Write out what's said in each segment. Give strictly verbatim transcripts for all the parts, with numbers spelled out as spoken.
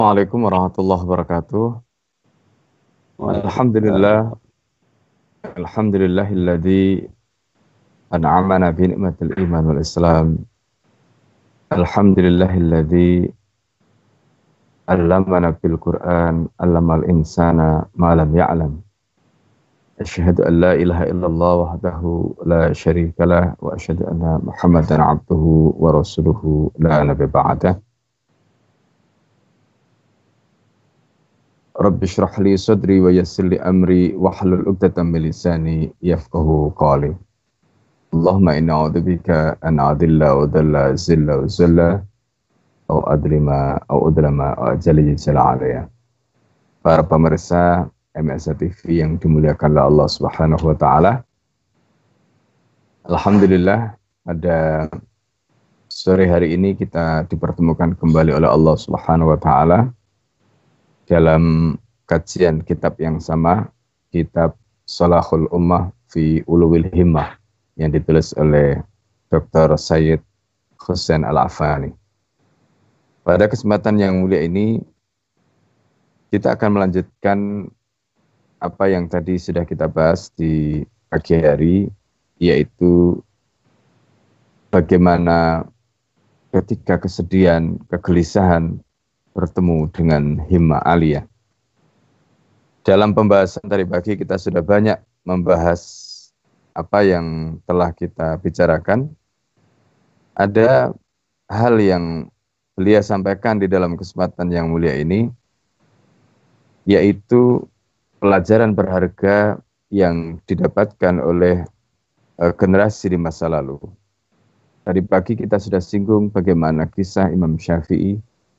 Assalamualaikum warahmatullahi wabarakatuh. Waalaikumsalam. Alhamdulillah, alhamdulillahilladzi an'amana bi ni'matil iman wal islam. Alhamdulillahilladzi 'allamana bil Qur'an, 'allamal insana ma lam ya'lam. Asyhadu an la ilaha illallah wahdahu la syarikalah wa asyhadu anna Muhammadan 'abduhu wa rasuluhu la nabiyya ba'dah. Rabbi shrah li sadri wa yassir li amri wahlul 'uqdatam min lisani yafqahu qawli. Allahumma inna a'udzubika an adilla wa dalla zilla wa zalla au adlima au udlama au ajali jala alaya. Para pemirsa M S A T V yang dimuliakan oleh Allah Subhanahu wa taala. Alhamdulillah pada sore hari ini kita dipertemukan kembali oleh Allah Subhanahu wa taala dalam kajian kitab yang sama, kitab Shalahul Ummah fi Uluwil Himmah yang ditulis oleh Doktor Sayyid Husain Al-Afani. Pada kesempatan yang mulia ini, kita akan melanjutkan apa yang tadi sudah kita bahas di pagi hari, yaitu bagaimana ketika kesedihan, kegelisahan bertemu dengan himmah aliyah. Dalam pembahasan tadi pagi kita sudah banyak membahas apa yang telah kita bicarakan. Ada hal yang beliau sampaikan di dalam kesempatan yang mulia ini, yaitu pelajaran berharga yang didapatkan oleh uh, generasi di masa lalu. Tadi pagi kita sudah singgung bagaimana kisah Imam Syafi'i.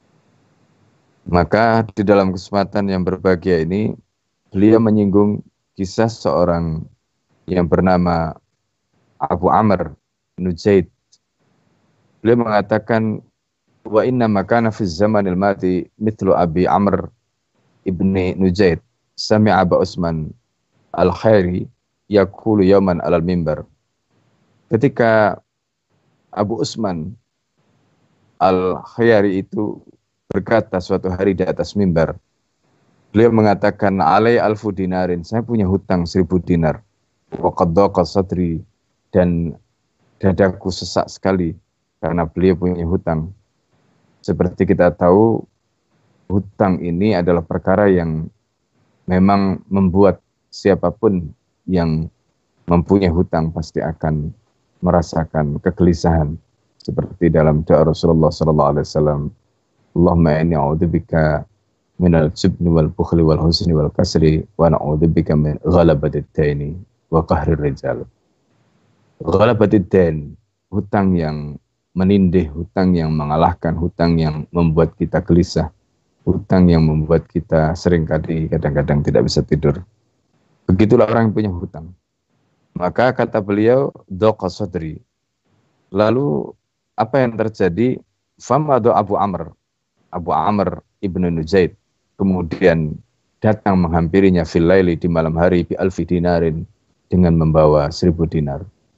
Maka di dalam kesempatan yang berbahagia ini, beliau menyinggung kisah seorang yang bernama Abu Amr bin Zaid. Beliau mengatakan, wa inna makana fi zamanil mati mithlu Abi Amr ibni Nujaid sami'a Aba Usman al-Khairi yaqulu yawman alal mimbar. Ketika Abu Usman al-Khairi itu berkata suatu hari di atas mimbar, beliau mengatakan, alai alfu dinarin, saya punya hutang seribu dinar, wa qad daqa sadri, dan dadaku sesak sekali karena beliau punya hutang. Seperti kita tahu, hutang ini adalah perkara yang memang membuat siapapun yang mempunyai hutang pasti akan merasakan kegelisahan. Seperti dalam doa Rasulullah sallallahu alaihi wasallam, Allahumma inni a'udzubika minal jubni wal bukhli wal husni wal kasri wa na'udzubika min ghalabatid daini wa qahrir rijal. Ghalabatid dain, hutang yang menindih, hutang yang mengalahkan, hutang yang membuat kita gelisah, hutang yang membuat kita seringkali kadang-kadang tidak bisa tidur. Begitulah orang yang punya hutang. Maka kata beliau, dhaqa sadri. Lalu apa yang terjadi? Famadu Abu Amr. Abu Amr ibnu Nujaid kemudian datang menghampirinya fil laili, di malam hari, bi alfi dinarin, dengan membawa seribu dinar.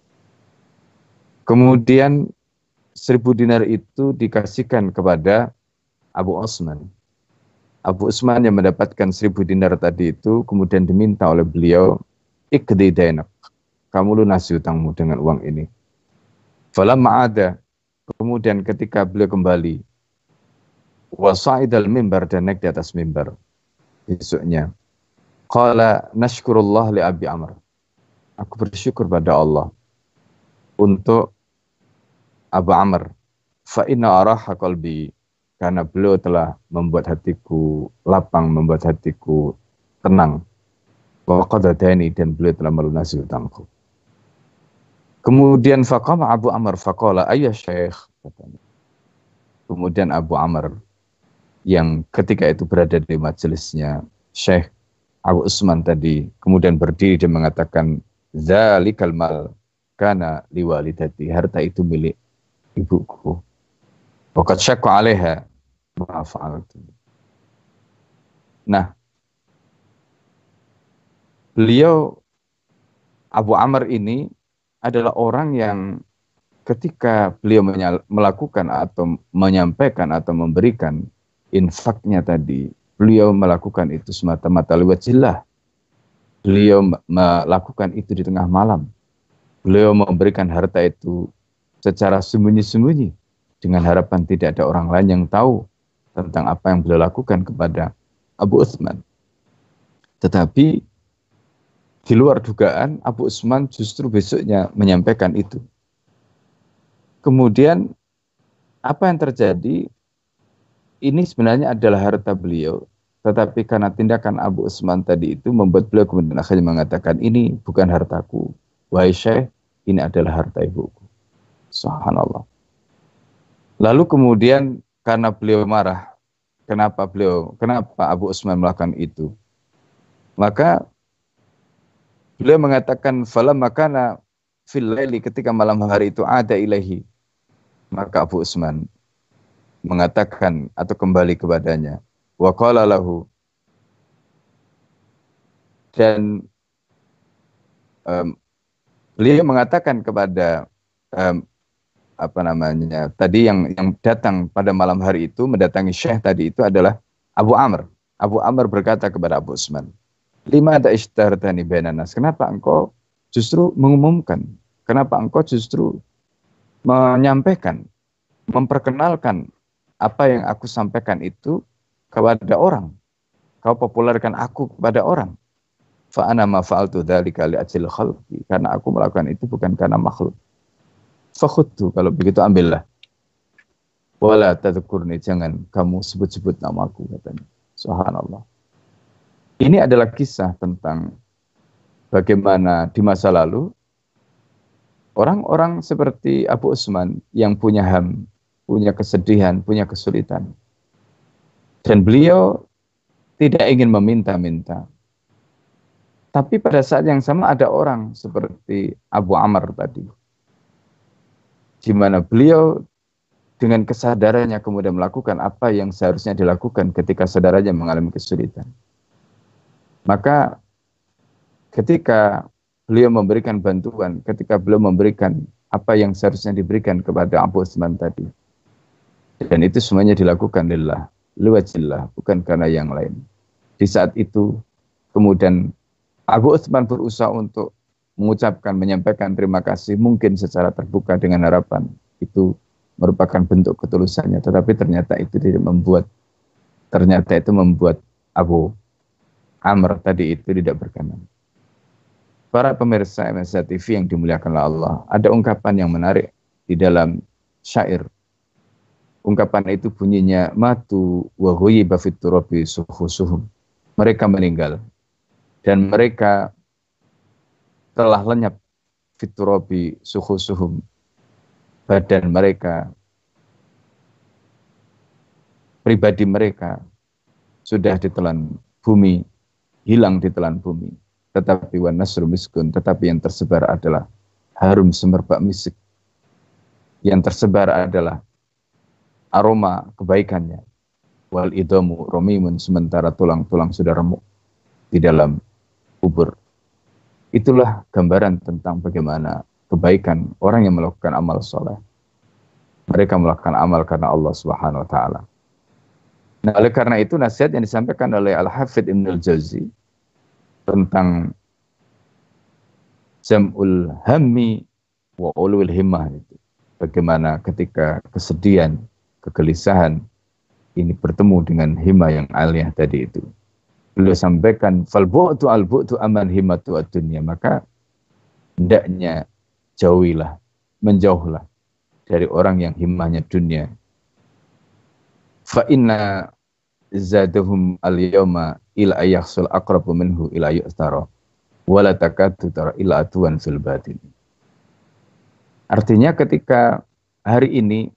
Kemudian seribu dinar itu dikasihkan kepada Abu Usman. Abu Usman yang mendapatkan seribu dinar tadi itu kemudian diminta oleh beliau, iqdi dainak, kamu lunasi hutangmu dengan uang ini. Falamma ada, kemudian ketika beliau kembali, wasa'idal mimbar, dan naik di atas mimbar besoknya, qala nashkurullah li Abi Amr, aku bersyukur pada Allah untuk Abu Amr, fa inna araha qalbi, karena beliau telah membuat hatiku lapang, membuat hatiku tenang, wa qadadani, dan beliau telah melunasi hutangku. Kemudian faqama Abu Amr faqala ayya syekh, katanya. Kemudian Abu Amr yang ketika itu berada di majelisnya Syekh Abu Usman tadi, kemudian berdiri dan mengatakan, zalikal mal kana liwalidati, harta itu milik ibuku. Waqad syaqqa 'alaiha ma fa'altu. Nah, beliau Abu Amr ini adalah orang yang ketika beliau melakukan atau menyampaikan atau memberikan infaknya tadi, beliau melakukan itu semata-mata liwajillah. Beliau melakukan itu di tengah malam. Beliau memberikan harta itu secara sembunyi-sembunyi dengan harapan tidak ada orang lain yang tahu tentang apa yang beliau lakukan kepada Abu Utsman. Tetapi di luar dugaan, Abu Utsman justru besoknya menyampaikan itu. Kemudian apa yang terjadi? Ini sebenarnya adalah harta beliau, tetapi karena tindakan Abu Utsman tadi itu membuat beliau kemudian akhirnya mengatakan, ini bukan hartaku, wahai Syekh, ini adalah harta ibuku. Subhanallah. Lalu kemudian karena beliau marah, kenapa beliau, kenapa Abu Utsman melakukan itu? Maka beliau mengatakan, falamma kana fil laili, ketika malam hari itu ada ilahi, maka Abu Utsman mengatakan atau kembali kepadanya, wa qala lahu, dan um, beliau mengatakan kepada um, apa namanya tadi yang yang datang pada malam hari itu mendatangi Syekh tadi itu adalah Abu Amr. Abu Amr berkata kepada Abu Utsman, lima ada ishtartani bainan nas, kenapa engkau justru mengumumkan, kenapa engkau justru menyampaikan, memperkenalkan apa yang aku sampaikan itu kepada orang, kau populerkan aku kepada orang. Fa ana ma fa'altu dzalika li ajli khalqi, karena aku melakukan itu bukan karena makhluk. Fa khudtu, kalau begitu ambillah. Wala tadhkurni, jangan kamu sebut-sebut namaku, katanya. Subhanallah. Ini adalah kisah tentang bagaimana di masa lalu orang-orang seperti Abu Utsman yang punya ham, punya kesedihan, punya kesulitan. Dan beliau tidak ingin meminta-minta. Tapi pada saat yang sama ada orang seperti Abu Amr tadi, di mana beliau dengan kesadarannya kemudian melakukan apa yang seharusnya dilakukan ketika saudaranya mengalami kesulitan. Maka ketika beliau memberikan bantuan, ketika beliau memberikan apa yang seharusnya diberikan kepada Abu Utsman tadi, dan itu semuanya dilakukan lillah, liwajillah, bukan karena yang lain. Di saat itu kemudian Abu Utsman berusaha untuk mengucapkan, menyampaikan terima kasih mungkin secara terbuka dengan harapan itu merupakan bentuk ketulusannya, tetapi ternyata itu tidak membuat, ternyata itu membuat Abu Amr tadi itu tidak berkenan. Para pemirsa M S A T V yang dimuliakan Allah, ada ungkapan yang menarik di dalam syair. Ungkapan itu bunyinya, matu wa ghuyiba fit turabi sukhusuhum. Mereka meninggal dan mereka telah lenyap fiturobi suhusuhum, badan mereka, pribadi mereka sudah ditelan bumi, hilang ditelan bumi. Tetapi wan nasru miskun, tetapi yang tersebar adalah harum semerbak misik. Yang tersebar adalah aroma kebaikannya. Wal idamu romimun, sementara tulang-tulang sudah remuk di dalam kubur. Itulah gambaran tentang bagaimana kebaikan orang yang melakukan amal soleh. Mereka melakukan amal karena Allah Subhanahu wa Ta'ala. Nah, oleh karena itu nasihat yang disampaikan oleh Al-Hafidh Ibnul Jauzi tentang jam'ul hammi wa ulul himmah itu. Bagaimana ketika kesedihan, kegelisahan ini bertemu dengan himmah yang aliyah tadi itu. Beliau sampaikan, fal bu'tu al bu'tu aman himmatu ad-dunya, maka hendaknya jauhilah, menjauhlah dari orang yang himmahnya dunia. Fa inna zadahum al-yawma ila ayakhsul aqrabu minhu ila yu'tara wala takadu tara ila atuwan fil batin. Artinya ketika hari ini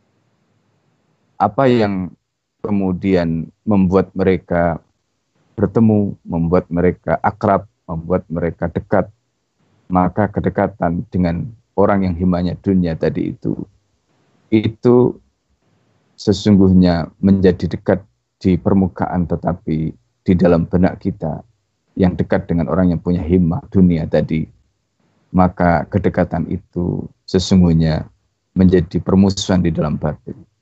apa yang kemudian membuat mereka bertemu, membuat mereka akrab, membuat mereka dekat, maka kedekatan dengan orang yang himmahnya dunia tadi itu, itu sesungguhnya menjadi dekat di permukaan, tetapi di dalam benak kita yang dekat dengan orang yang punya himmah dunia tadi, maka kedekatan itu sesungguhnya menjadi permusuhan di dalam batin.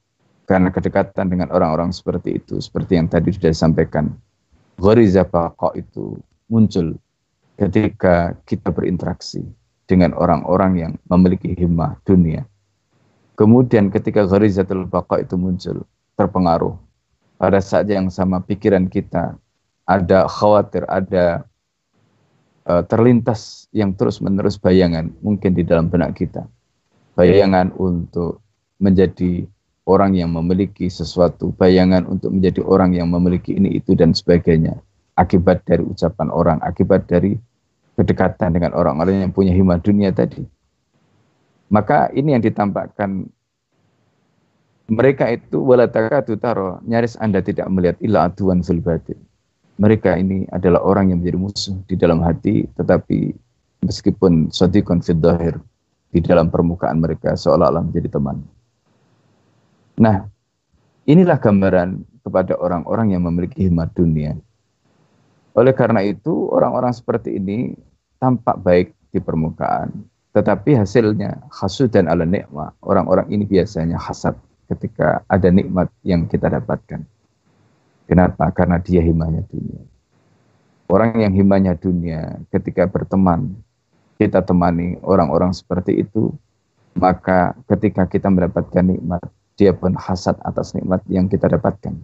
Karena kedekatan dengan orang-orang seperti itu, seperti yang tadi sudah disampaikan, ghariza baqa itu muncul ketika kita berinteraksi dengan orang-orang yang memiliki himmah dunia. Kemudian ketika gharizatul baqa itu muncul, terpengaruh, pada saat yang sama pikiran kita ada khawatir, ada uh, terlintas yang terus-menerus bayangan mungkin di dalam benak kita. Bayangan untuk menjadi orang yang memiliki sesuatu, bayangan untuk menjadi orang yang memiliki ini, itu, dan sebagainya. Akibat dari ucapan orang, akibat dari kedekatan dengan orang-orang yang punya himmah dunia tadi. Maka ini yang ditampakkan mereka itu, wala takadu taro, nyaris Anda tidak melihat illa aduan fil batin. Mereka ini adalah orang yang menjadi musuh di dalam hati, tetapi meskipun sadiqun fid dhahir, di dalam permukaan mereka seolah-olah menjadi teman. Nah, inilah gambaran kepada orang-orang yang memiliki himmah dunia. Oleh karena itu, orang-orang seperti ini tampak baik di permukaan, tetapi hasilnya hasudan ala nikmah. Orang-orang ini biasanya hasad ketika ada nikmat yang kita dapatkan. Kenapa? Karena dia himmahnya dunia. Orang yang himmahnya dunia, ketika berteman, kita temani orang-orang seperti itu, maka ketika kita mendapatkan nikmat, dia pun hasad atas nikmat yang kita dapatkan.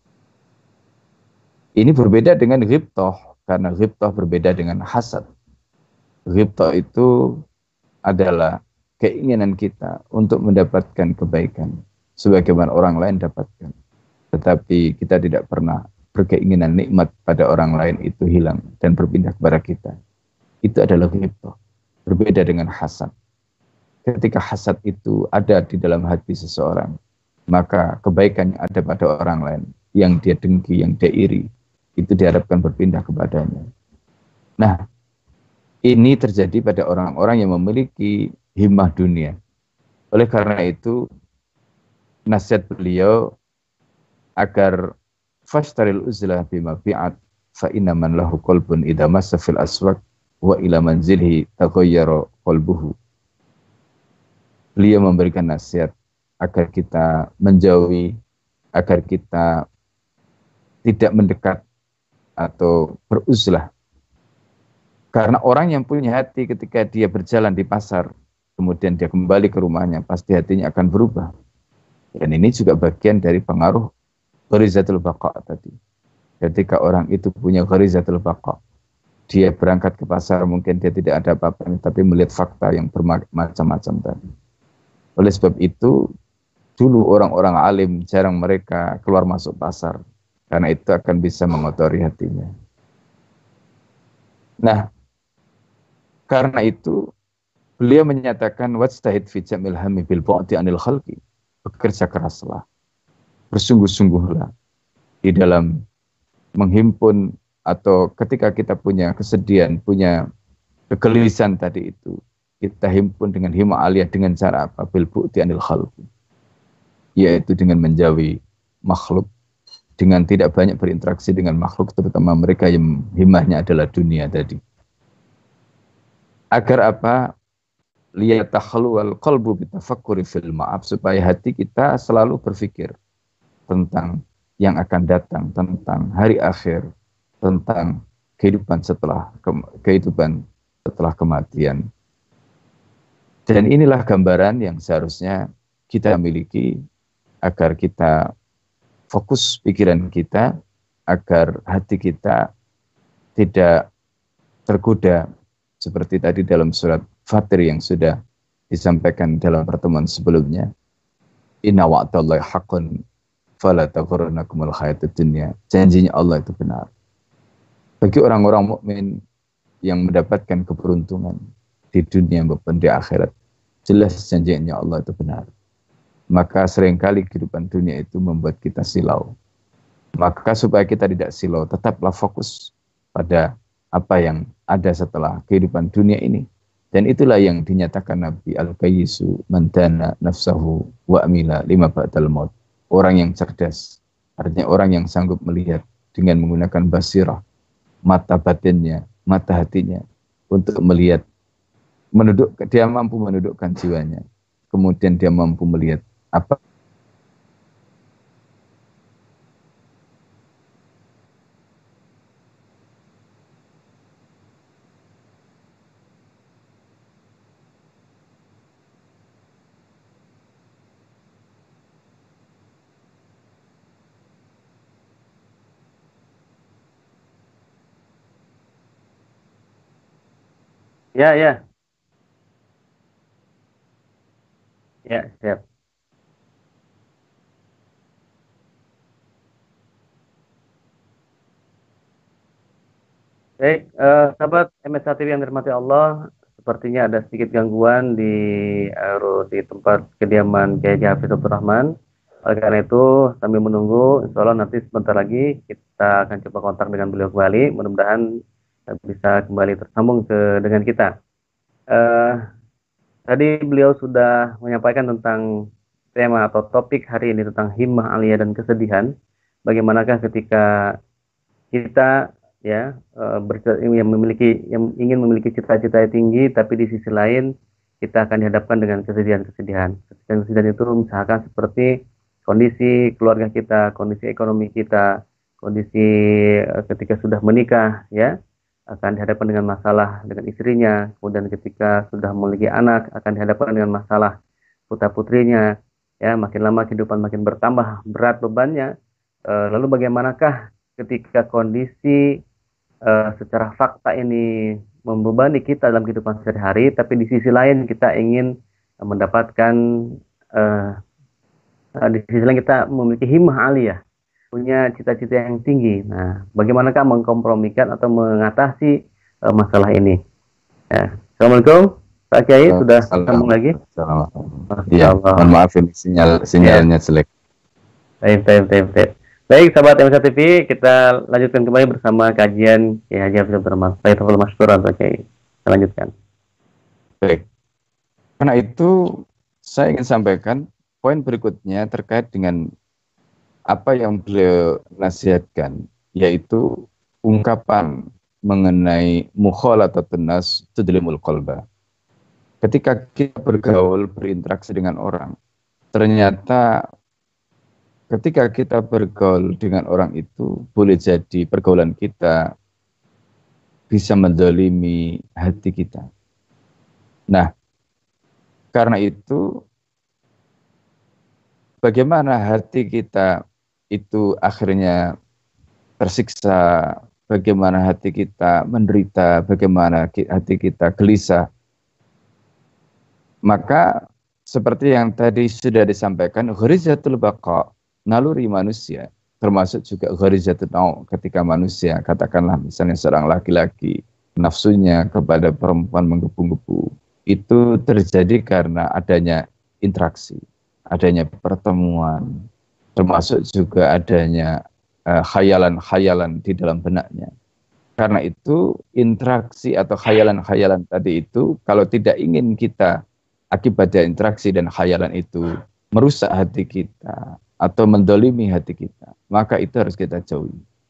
Ini berbeda dengan ghibtah, karena ghibtah berbeda dengan hasad. Ghibtah itu adalah keinginan kita untuk mendapatkan kebaikan, sebagaimana orang lain dapatkan. Tetapi kita tidak pernah berkeinginan nikmat pada orang lain itu hilang dan berpindah kepada kita. Itu adalah ghibtah. Berbeda dengan hasad. Ketika hasad itu ada di dalam hati seseorang, maka kebaikan yang ada pada orang lain, yang dia dengki, yang dia iri, itu diharapkan berpindah kepadanya. Nah, ini terjadi pada orang-orang yang memiliki himmah dunia. Oleh karena itu, nasihat beliau agar fashtaril uzlah bima bi'at fa inna man lahu qalbun idza massa fil aswaq wa ila manzilhi taghayyara qalbuhu. Beliau memberikan nasihat agar kita menjauhi, agar kita tidak mendekat atau beruzlah. Karena orang yang punya hati ketika dia berjalan di pasar, kemudian dia kembali ke rumahnya, pasti hatinya akan berubah. Dan ini juga bagian dari pengaruh gharizatul baqa tadi. Ketika orang itu punya gharizatul baqa, dia berangkat ke pasar, mungkin dia tidak ada apa-apa, tapi melihat fakta yang bermacam-macam tadi. Oleh sebab itu, dulu orang-orang alim jarang mereka keluar masuk pasar, karena itu akan bisa mengotori hatinya. Nah, karena itu beliau menyatakan wajtahid fi jamil hammi bil bu'di anil khalqi. Bekerja keraslah, bersungguh-sungguhlah di dalam menghimpun, atau ketika kita punya kesedihan, punya kegelisahan tadi itu, kita himpun dengan himmah aliyah dengan cara apa? Bil bu'di anil khalqi, yaitu dengan menjauhi makhluk, dengan tidak banyak berinteraksi dengan makhluk, terutama mereka yang himmahnya adalah dunia tadi. Agar apa? Liyatakhluwal qalbu bitafakkuri fil ma'ab, supaya hati kita selalu berpikir tentang yang akan datang, tentang hari akhir, tentang kehidupan setelah ke, kehidupan setelah kematian. Dan inilah gambaran yang seharusnya kita miliki agar kita fokus pikiran kita, agar hati kita tidak tergoda seperti tadi dalam surat Fatir yang sudah disampaikan dalam pertemuan sebelumnya. Inna wa'dallahi haqqun fala taghurrannakumul hayatud dunya. Janjinya Allah itu benar. Bagi orang-orang mukmin yang mendapatkan keberuntungan di dunia maupun di akhirat, jelas janjinya Allah itu benar. Maka seringkali kehidupan dunia itu membuat kita silau. Maka supaya kita tidak silau, tetaplah fokus pada apa yang ada setelah kehidupan dunia ini. Dan itulah yang dinyatakan Nabi Al-Qayyisu mandana nafsahu wa amila lima ba'dal maut. Orang yang cerdas, artinya orang yang sanggup melihat dengan menggunakan basirah, mata batinnya, mata hatinya, untuk melihat, menunduk, dia mampu menundukkan jiwanya. Kemudian dia mampu melihat apa Ya, ya, ya, siap. Baik, eh, sahabat M S H T V yang dirahmati Allah, sepertinya ada sedikit gangguan di eh, ru- di tempat kediaman Kiai Haji Hafiz Abdul Rahman. Oleh karena itu, sambil menunggu, insya Allah nanti sebentar lagi kita akan coba kontak dengan beliau kembali. Mudah-mudahan eh, bisa kembali tersambung ke dengan kita. Eh, Tadi beliau sudah menyampaikan tentang tema atau topik hari ini tentang himmah aliyah dan kesedihan. Bagaimanakah ketika kita ya eh, berce- yang memiliki yang ingin memiliki cita-cita yang tinggi, tapi di sisi lain kita akan dihadapkan dengan kesedihan-kesedihan. Kesedihan-kesedihan itu misalkan seperti kondisi keluarga kita, kondisi ekonomi kita, kondisi eh, ketika sudah menikah, ya akan dihadapkan dengan masalah dengan istrinya, kemudian ketika sudah memiliki anak akan dihadapkan dengan masalah putra putrinya, ya makin lama kehidupan makin bertambah berat bebannya. Eh, lalu bagaimanakah ketika kondisi eh, secara fakta ini membebani kita dalam kehidupan sehari-hari, tapi di sisi lain kita ingin eh, mendapatkan eh, eh, di sisi lain kita memiliki himmah aliyah, punya cita-cita yang tinggi. Nah, bagaimanakah mengkompromikan atau mengatasi eh, masalah ini? Ya. Assalamualaikum, Pak Kiai, sudah tersambung lagi? Assalamualaikum. Masya Iya, Allah. mohon maaf ini sinyal Ya, sinyalnya jelek. baik, baik, baik, baik. Baik, sahabat M S T V, kita lanjutkan kembali bersama kajian Kiai Haji Hafiz Abdul Rahman. Baik, tafadhol masykuran, Pak Kiai. Kita lanjutkan. Baik. Karena itu saya ingin sampaikan poin berikutnya terkait dengan apa yang beliau nasihatkan, yaitu ungkapan mengenai mukhalatatun nas tudlimul qalba. Ketika kita bergaul, berinteraksi dengan orang, ternyata ketika kita bergaul dengan orang itu, boleh jadi pergaulan kita bisa mendolimi hati kita. Nah, karena itu, bagaimana hati kita itu akhirnya tersiksa, bagaimana hati kita menderita, bagaimana hati kita gelisah. Maka seperti yang tadi sudah disampaikan, gharizatul baqa, naluri manusia, termasuk juga gharizatul nau, ketika manusia, katakanlah misalnya seorang laki-laki, nafsunya kepada perempuan menggebu-gebu, itu terjadi karena adanya interaksi, adanya pertemuan, termasuk juga adanya uh, khayalan-khayalan di dalam benaknya. Karena itu interaksi atau khayalan-khayalan tadi itu kalau tidak ingin kita akibat dari interaksi dan khayalan itu merusak hati kita atau mendolimi hati kita, maka itu harus kita jauhi.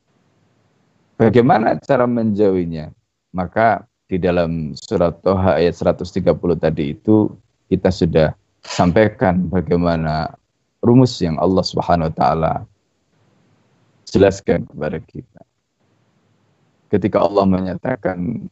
Bagaimana cara menjauhinya? Maka di dalam surat Toha ayat seratus tiga puluh tadi itu kita sudah sampaikan bagaimana rumus yang Allah Subhanahu wa taala jelaskan kepada kita. Ketika Allah menyatakan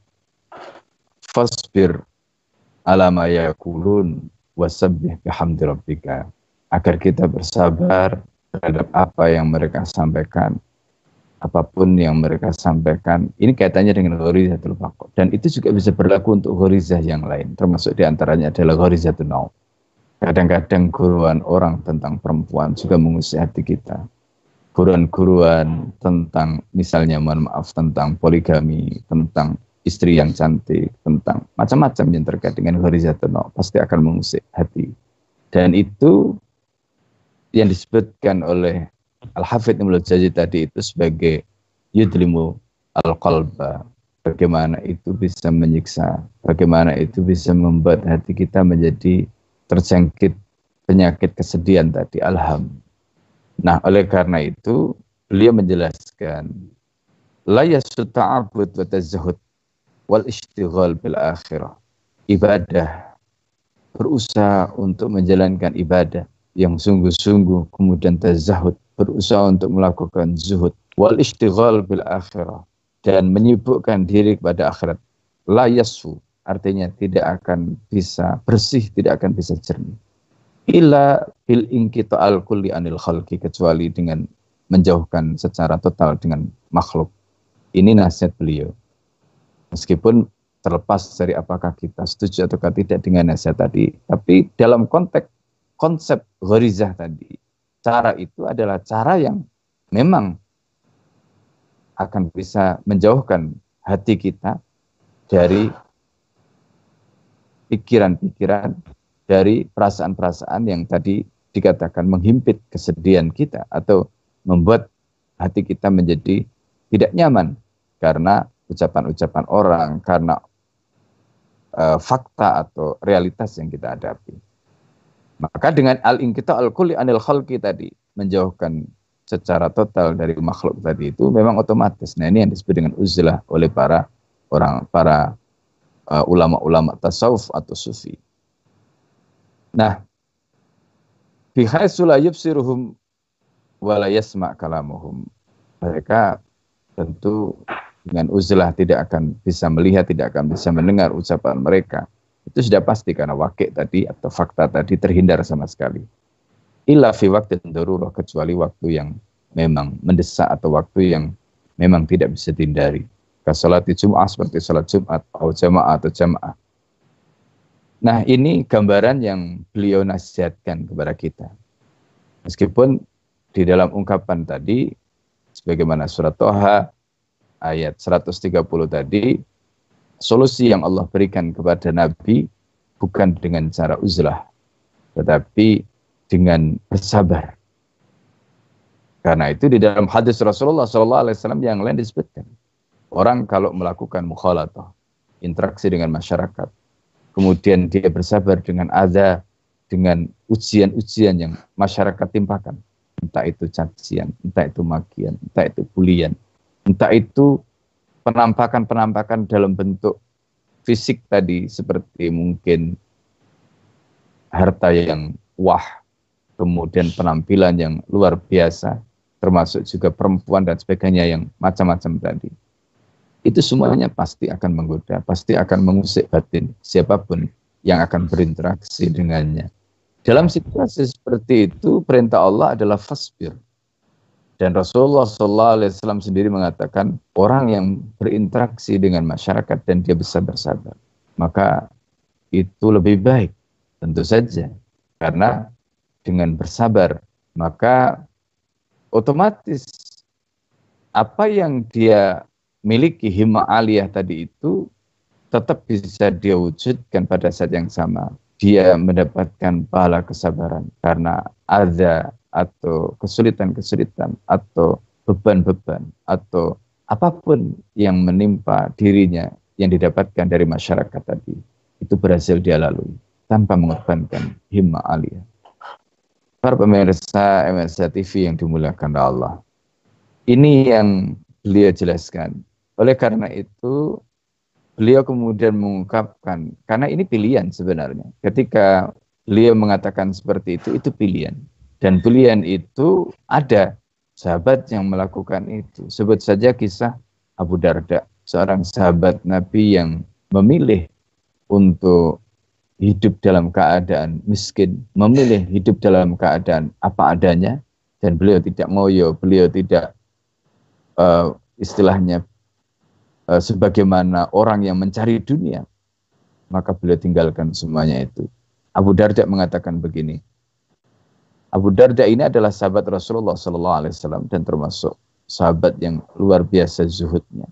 fasbir ala ma yaqulun wasabbih bihamdi rabbika, agar kita bersabar terhadap apa yang mereka sampaikan, apapun yang mereka sampaikan. Ini kaitannya dengan gharizatul baqa, dan itu juga bisa berlaku untuk gharizah yang lain, termasuk diantaranya adalah gharizatul nau. Kadang-kadang guruan orang tentang perempuan juga mengusik hati kita. Guruan-guruan tentang misalnya mohon maaf tentang poligami, tentang istri yang cantik, tentang macam-macam yang terkait dengan gharizatun nau, pasti akan mengusik hati. Dan itu yang disebutkan oleh Al-Hafidz Ibnu Jauzi tadi itu sebagai yudlimu al-qalba. Bagaimana itu bisa menyiksa, bagaimana itu bisa membuat hati kita menjadi terjangkit penyakit kesedihan tadi, alham. Nah, oleh karena itu beliau menjelaskan la yasut ta'abbud wa tazahud wal ishtighal bil akhirah. Ibadah, berusaha untuk menjalankan ibadah yang sungguh-sungguh, kemudian tazahud, berusaha untuk melakukan zuhud, wal ishtighal bil akhirah, dan menyibukkan diri kepada akhirat. La yasu, artinya tidak akan bisa bersih, tidak akan bisa jernih. Illa bil inqita al kulli anil khalqi, kecuali dengan menjauhkan secara total dengan makhluk. Ini nasihat beliau. Meskipun terlepas dari apakah kita setuju atau tidak dengan nasihat tadi, tapi dalam konteks konsep gharizah tadi, cara itu adalah cara yang memang akan bisa menjauhkan hati kita dari pikiran-pikiran, dari perasaan-perasaan yang tadi dikatakan menghimpit kesedihan kita atau membuat hati kita menjadi tidak nyaman karena ucapan-ucapan orang, karena uh, fakta atau realitas yang kita hadapi. Maka dengan al-inqita al-kulli anil khalqi tadi, menjauhkan secara total dari makhluk tadi itu memang otomatis. Nah, ini yang disebut dengan uzlah oleh para orang para uh, ulama-ulama tasawuf atau sufi. Nah, bihaitsu la yubsiruhum wa la yasma' kalamuhum. Mereka tentu dengan uzlah tidak akan bisa melihat, tidak akan bisa mendengar ucapan mereka. Itu sudah pasti karena wakil tadi atau fakta tadi terhindar sama sekali. Illa fi waqtin darurah, kecuali waktu yang memang mendesak atau waktu yang memang tidak bisa dihindari. Kasolati Jum'ah, seperti salat Jumat atau jamaah atau jamaah. Nah, ini gambaran yang beliau nasihatkan kepada kita. Meskipun di dalam ungkapan tadi, sebagaimana surat Toha ayat seratus tiga puluh tadi, solusi yang Allah berikan kepada Nabi bukan dengan cara uzlah, tetapi dengan bersabar. Karena itu di dalam hadis Rasulullah shallallahu alaihi wasallam yang lain disebutkan, orang kalau melakukan mukhalatah, interaksi dengan masyarakat, kemudian dia bersabar dengan adza, dengan ujian-ujian yang masyarakat timpakan, entah itu cacian, entah itu makian, entah itu bulian, entah itu penampakan-penampakan dalam bentuk fisik tadi, seperti mungkin harta yang wah, kemudian penampilan yang luar biasa, termasuk juga perempuan dan sebagainya yang macam-macam tadi. Itu semuanya pasti akan menggoda, pasti akan mengusik batin siapapun yang akan berinteraksi dengannya. Dalam situasi seperti itu, perintah Allah adalah fasbir. Dan Rasulullah shallallahu alaihi wasallam sendiri mengatakan, orang yang berinteraksi dengan masyarakat dan dia bisa bersabar, maka itu lebih baik. Tentu saja, karena dengan bersabar, maka otomatis apa yang dia miliki, himmah aliyah tadi itu, tetap bisa dia wujudkan pada saat yang sama. Dia mendapatkan pahala kesabaran karena ada atau kesulitan-kesulitan atau beban-beban atau apapun yang menimpa dirinya yang didapatkan dari masyarakat tadi, itu berhasil dia lalui tanpa mengorbankan himmah aliyah. Para pemirsa M S T V yang dimuliakan Allah, ini yang beliau jelaskan. Oleh karena itu, beliau kemudian mengungkapkan, karena ini pilihan sebenarnya. Ketika beliau mengatakan seperti itu, itu pilihan. Dan pilihan itu ada sahabat yang melakukan itu. Sebut saja kisah Abu Darda, seorang sahabat Nabi yang memilih untuk hidup dalam keadaan miskin, memilih hidup dalam keadaan apa adanya, dan beliau tidak ngoyo, beliau tidak uh, istilahnya uh, sebagaimana orang yang mencari dunia, maka beliau tinggalkan semuanya itu. Abu Darda mengatakan begini, Abu Darda ini adalah sahabat Rasulullah shallallahu alaihi wasallam dan termasuk sahabat yang luar biasa zuhudnya.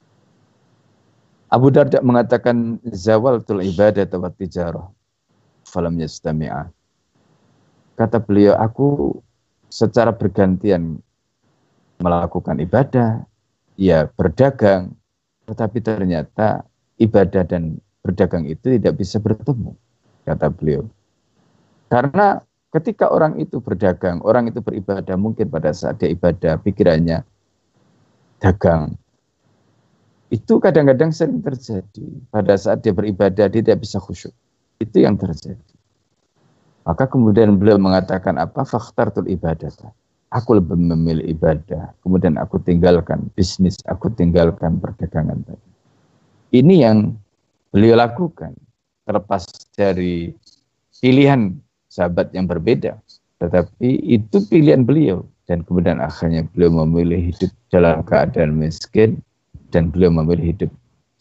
Abu Darda mengatakan, zawaltul ibadah wa tijarah falam yastami'a. Kata beliau, aku secara bergantian melakukan ibadah, ya berdagang, tetapi ternyata ibadah dan berdagang itu tidak bisa bertemu, kata beliau. Karena ketika orang itu berdagang, orang itu beribadah, mungkin pada saat dia ibadah, pikirannya dagang. Itu kadang-kadang sering terjadi. Pada saat dia beribadah, dia tidak bisa khusyuk. Itu yang terjadi. Maka kemudian beliau mengatakan apa? Fakhtartul ibadah. Aku lebih memilih ibadah. Kemudian aku tinggalkan bisnis, aku tinggalkan perdagangan tadi. Ini yang beliau lakukan. Terlepas dari pilihan sahabat yang berbeda. Tetapi itu pilihan beliau. Dan kemudian akhirnya beliau memilih hidup dalam keadaan miskin. Dan beliau memilih hidup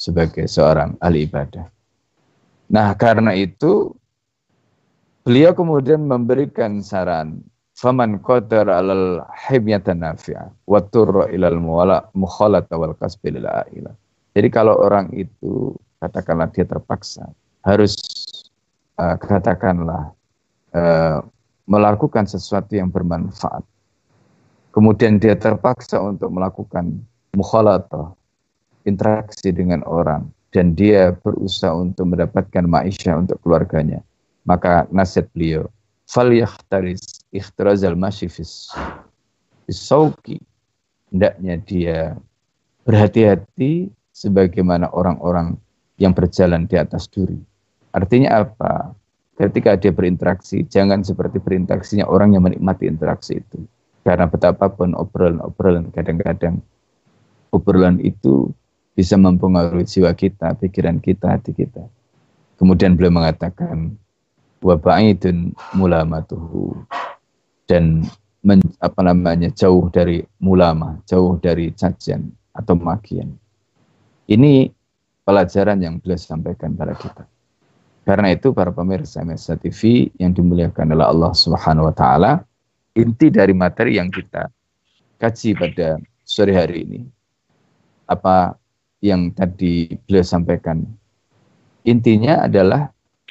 sebagai seorang ahli ibadah. Nah, karena itu beliau kemudian memberikan saran, faman qadara 'alal himyatan nafi'ah wa turra ilal muwala mukhalata wal kasbi lil a'ila. Jadi kalau orang itu katakanlah dia terpaksa harus uh, katakanlah uh, melakukan sesuatu yang bermanfaat. Kemudian dia terpaksa untuk melakukan mukhalatah, interaksi dengan orang, dan dia berusaha untuk mendapatkan maisha untuk keluarganya. Maka nasihat beliau, fal yakhtaris ikhtirazal masyifis bisauki, hendaknya dia berhati-hati sebagaimana orang-orang yang berjalan di atas duri. Artinya apa? Ketika dia berinteraksi, jangan seperti berinteraksinya orang yang menikmati interaksi itu. Karena betapapun obrolan-obrolan, kadang-kadang obrolan itu bisa mempengaruhi jiwa kita, pikiran kita, hati kita. Kemudian beliau mengatakan, wa ba'idun mulamatuhu, dan men, apa namanya jauh dari mulama, jauh dari cacian atau makian. Ini pelajaran yang beliau sampaikan pada kita. Karena itu para pemirsa M S H T V yang dimuliakan oleh Allah Subhanahu wa taala, inti dari materi yang kita kaji pada sore hari ini, apa yang tadi beliau sampaikan, intinya adalah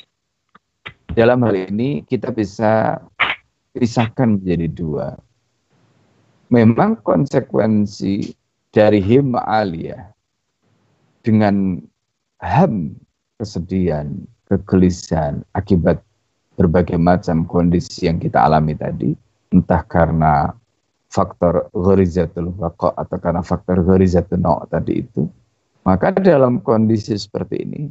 dalam hal ini kita bisa pisahkan menjadi dua. Memang konsekuensi dari himma aliyah dengan ham, kesedihan, kegelisahan akibat berbagai macam kondisi yang kita alami tadi, entah karena faktor gharizatul baqa atau karena faktor gharizatul na' tadi itu, maka dalam kondisi seperti ini,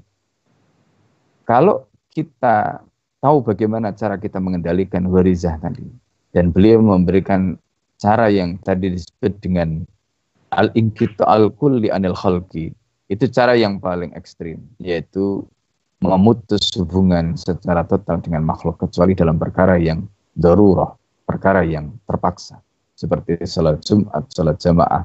kalau kita tahu bagaimana cara kita mengendalikan gharizah tadi, dan beliau memberikan cara yang tadi disebut dengan al-inqita al-kulli anil khalqi, itu cara yang paling ekstrim, yaitu memutus hubungan secara total dengan makhluk kecuali dalam perkara yang darurah, perkara yang terpaksa, seperti salat Jumat, salat jamaah.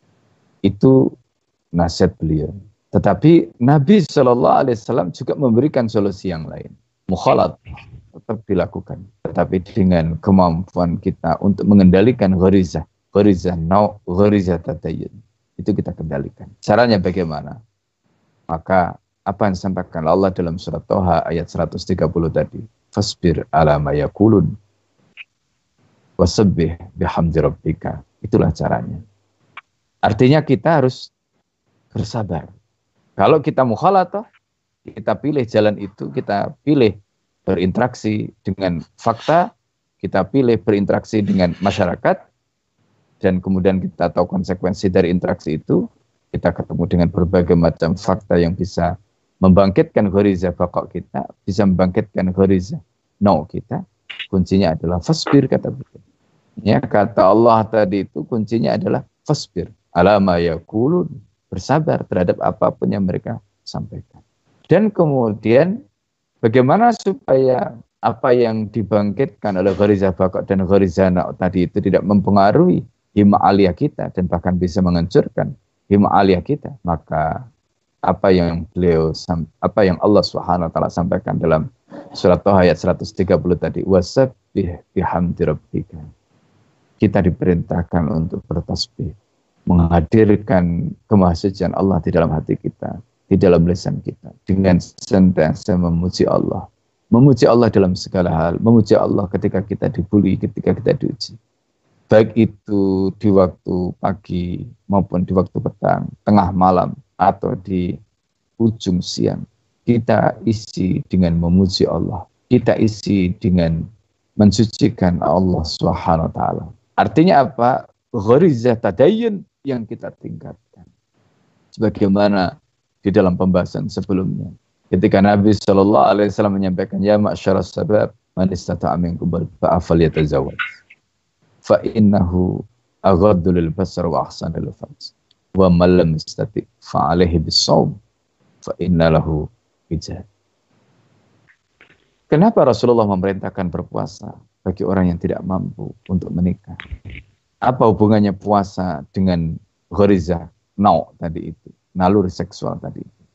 Itu nasihat beliau. Tetapi Nabi Shallallahu Alaihi Wasallam juga memberikan solusi yang lain. Mukhalat tetap dilakukan, tetapi dengan kemampuan kita untuk mengendalikan gharizah, gharizah nau, gharizah tatayyun, itu kita kendalikan. Caranya bagaimana? Maka apa yang disampaikan Allah dalam surat Toha ayat seratus tiga puluh tadi, fasbir ala ma yaqulun wasabbih bihamdi rabbika. Itulah caranya. Artinya kita harus bersabar. Kalau kita mukhalatah, kita pilih jalan itu, kita pilih berinteraksi dengan fakta, kita pilih berinteraksi dengan masyarakat, dan kemudian kita tahu konsekuensi dari interaksi itu, kita ketemu dengan berbagai macam fakta yang bisa membangkitkan gharizah baqa kita, bisa membangkitkan gharizah nau kita. Kuncinya adalah fasbir, kata beliau. Ya, kata Allah tadi itu kuncinya adalah fasbir ala ma yaqulun, bersabar terhadap apapun yang mereka sampaikan. Dan kemudian bagaimana supaya apa yang dibangkitkan oleh gharizah baqa dan gharizah nau tadi itu tidak mempengaruhi himma aliyah kita dan bahkan bisa menghancurkan himma aliyah kita. Maka apa yang beliau apa yang Allah Subhanahu wa taala sampaikan dalam surat Toha ayat seratus tiga puluh tadi, wasabbih bihamdi rabbika. Kita diperintahkan untuk bertasbih, menghadirkan kemahasucian Allah di dalam hati kita, di dalam lisan kita, dengan senantiasa memuji Allah. Memuji Allah dalam segala hal, memuji Allah ketika kita dibuli, ketika kita diuji. Baik itu di waktu pagi maupun di waktu petang, tengah malam, atau di ujung siang. Kita isi dengan memuji Allah. Kita isi dengan mensucikan Allah Subhanahu wa taala. Artinya apa? Gharizah tadayyun yang kita tingkatkan. Sebagaimana di dalam pembahasan sebelumnya, ketika Nabi Shallallahu Alaihi Wasallam menyampaikan, ya ma'syaras sabab man istata'a minkum ba'a falyatazawwaj fa innahu aghaddu lil basar wa ahsanu lil farj wa man lam yastati' fa 'alaihi bis-shaum fa inna lahu wijah. Kenapa Rasulullah memerintahkan berpuasa bagi orang yang tidak mampu untuk menikah? Apa hubungannya puasa dengan gharizah nau tadi itu, naluri seksual tadi itu?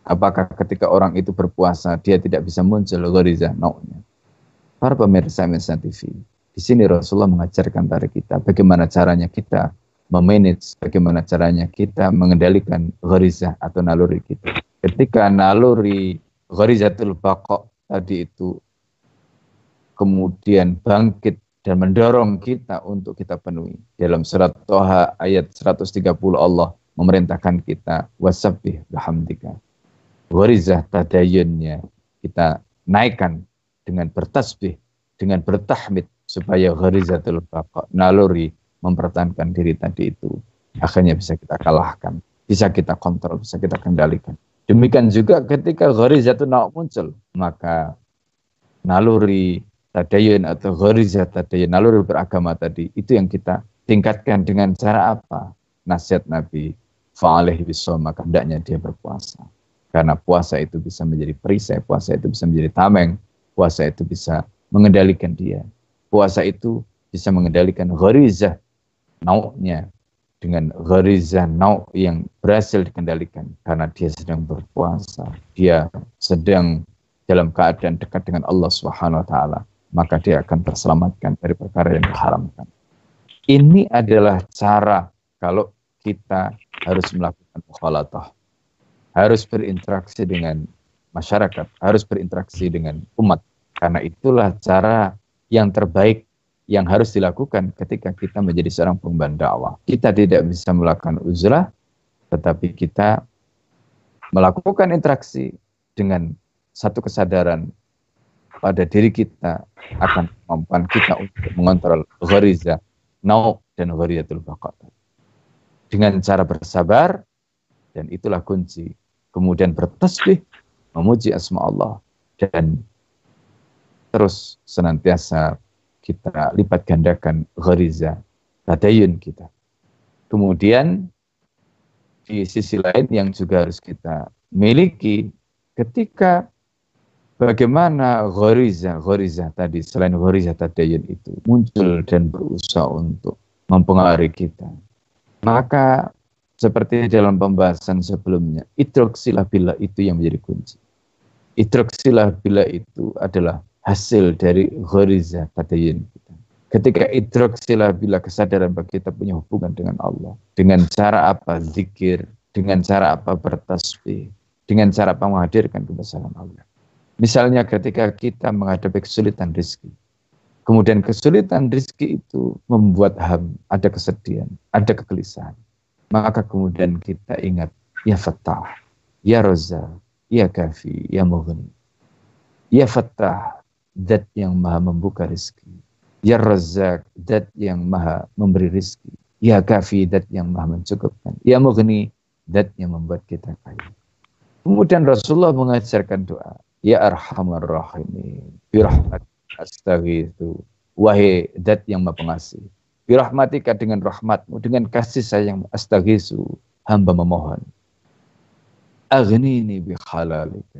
Apakah ketika orang itu berpuasa, dia tidak bisa muncul gharizah nau'nya? Para pemirsa M S N T V, di sini Rasulullah mengajarkan pada kita bagaimana caranya kita memanage, bagaimana caranya kita mengendalikan gharizah atau naluri kita. Ketika naluri gharizatul baqa tadi itu kemudian bangkit dan mendorong kita untuk kita penuhi. Dalam surat Toha ayat seratus tiga puluh Allah memerintahkan kita wasabbih bihamdika. Gharizah tadayunnya kita naikkan dengan bertasbih, dengan bertahmid supaya gharizatul baqa, naluri mempertahankan diri tadi itu akhirnya bisa kita kalahkan, bisa kita kontrol, bisa kita kendalikan. Demikian juga ketika gharizatul nau' muncul, maka naluri tadayun atau gharizah tadayun, naluri beragama tadi, itu yang kita tingkatkan dengan cara apa? Nasihat Nabi, fa'alaihi bisawm, maka hendaknya dia berpuasa. Karena puasa itu bisa menjadi perisai, puasa itu bisa menjadi tameng, puasa itu bisa mengendalikan dia. Puasa itu bisa mengendalikan gharizah nau'nya dengan gharizah nau' yang berhasil dikendalikan karena dia sedang berpuasa, dia sedang dalam keadaan dekat dengan Allah Subhanahu wa taala, maka dia akan terselamatkan dari perkara yang diharamkan. Ini adalah cara kalau kita harus melakukan mukhalatah, harus berinteraksi dengan masyarakat, harus berinteraksi dengan umat. Karena itulah cara yang terbaik yang harus dilakukan ketika kita menjadi seorang pengemban dakwah. Kita tidak bisa melakukan uzlah, tetapi kita melakukan interaksi dengan satu kesadaran pada diri kita akan kemampuan kita untuk mengontrol gharizah nau' dan gharizatul baqa. Dengan cara bersabar, dan itulah kunci. Kemudian bertasbih, memuji asma Allah, dan terus senantiasa kita lipat gandakan gharizah tadayun kita. Kemudian di sisi lain yang juga harus kita miliki, ketika bagaimana gharizah gharizah tadi selain gharizah tadayun itu muncul dan berusaha untuk mempengaruhi kita, maka seperti dalam pembahasan sebelumnya, idroksilah bila itu yang menjadi kunci. Idroksilah bila itu adalah hasil dari gharizah tadayun kita. Ketika idroksilah bila kesadaran bahwa kita punya hubungan dengan Allah, dengan cara apa zikir, dengan cara apa bertasbih, dengan cara apa menghadirkan kebesaran Allah. Misalnya ketika kita menghadapi kesulitan rezeki, kemudian kesulitan rezeki itu membuat ham, ada kesedihan, ada kegelisahan, maka kemudian kita ingat, ya Fattah, ya Razzaq, ya Kafi, ya Mughni, ya Fattah, Zat yang maha membuka rezeki, ya Razzaq, Zat yang maha memberi rezeki, ya Kafi, Zat yang maha mencukupkan, ya Mughni, Zat yang membuat kita kaya. Kemudian Rasulullah mengajarkan doa, ya Arhamar Rahimin, birahmat astaghitsu, wahai Zat yang maha pengasih, birahmatika, dengan rahmatmu, dengan kasih sayang, astaghitsu, hamba memohon, aghnini bihalalika,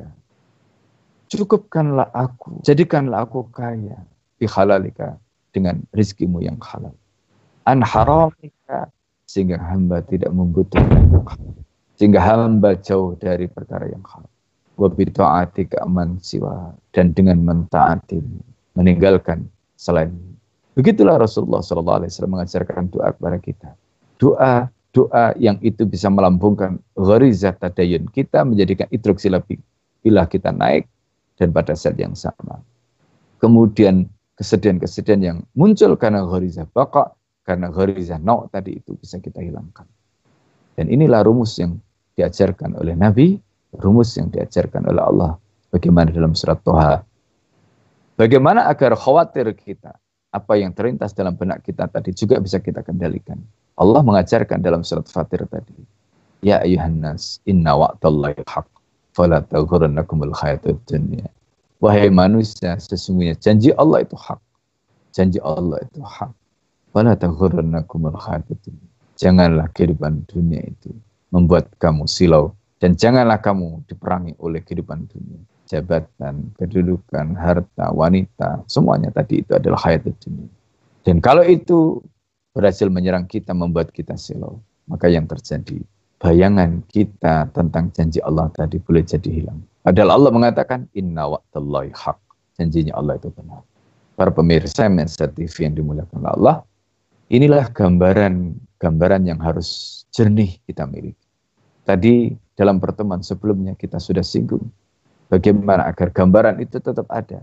cukupkanlah aku, jadikanlah aku kaya, bihalalika, dengan rizkimu yang halal, an haramika, sehingga hamba tidak membutuhkan, sehingga hamba jauh dari perkara yang haram, wa bi ta'atika man siwa, dan dengan mentaatimu, meninggalkan selain. Begitulah Rasulullah shallallahu alaihi wasallam mengajarkan doa kepada kita. Doa doa yang itu bisa melambungkan gharizah tadayun kita, menjadikan idroksilah bila kita naik, dan pada saat yang sama kemudian kesedihan-kesedihan yang muncul karena gharizah baqa, karena gharizah nau' tadi itu bisa kita hilangkan. Dan inilah rumus yang diajarkan oleh Nabi, rumus yang diajarkan oleh Allah. Bagaimana dalam surat Toha, bagaimana agar khawatir kita, apa yang terlintas dalam benak kita tadi juga bisa kita kendalikan. Allah mengajarkan dalam surat Fatir tadi, ya ayuhan nas, inna wa'dallahi haq, fala taghurrannakumul hayatud dunya. Wahai manusia, sesungguhnya janji Allah itu hak. Janji Allah itu hak. Fala taghurrannakumul hayatud dunya. Janganlah kehidupan dunia itu membuat kamu silau, dan janganlah kamu diperangi oleh kehidupan dunia. Jabatan, kedudukan, harta, wanita, semuanya tadi itu adalah hayatud dunya. Dan kalau itu berhasil menyerang kita, membuat kita silau, maka yang terjadi bayangan kita tentang janji Allah tadi boleh jadi hilang. Padahal Allah mengatakan inna wa'dallahi haq, janjinya Allah itu benar. Para pemirsa M S T V yang dimuliakan Allah, inilah gambaran gambaran yang harus jernih kita miliki. Tadi dalam pertemuan sebelumnya kita sudah singgung bagaimana agar gambaran itu tetap ada.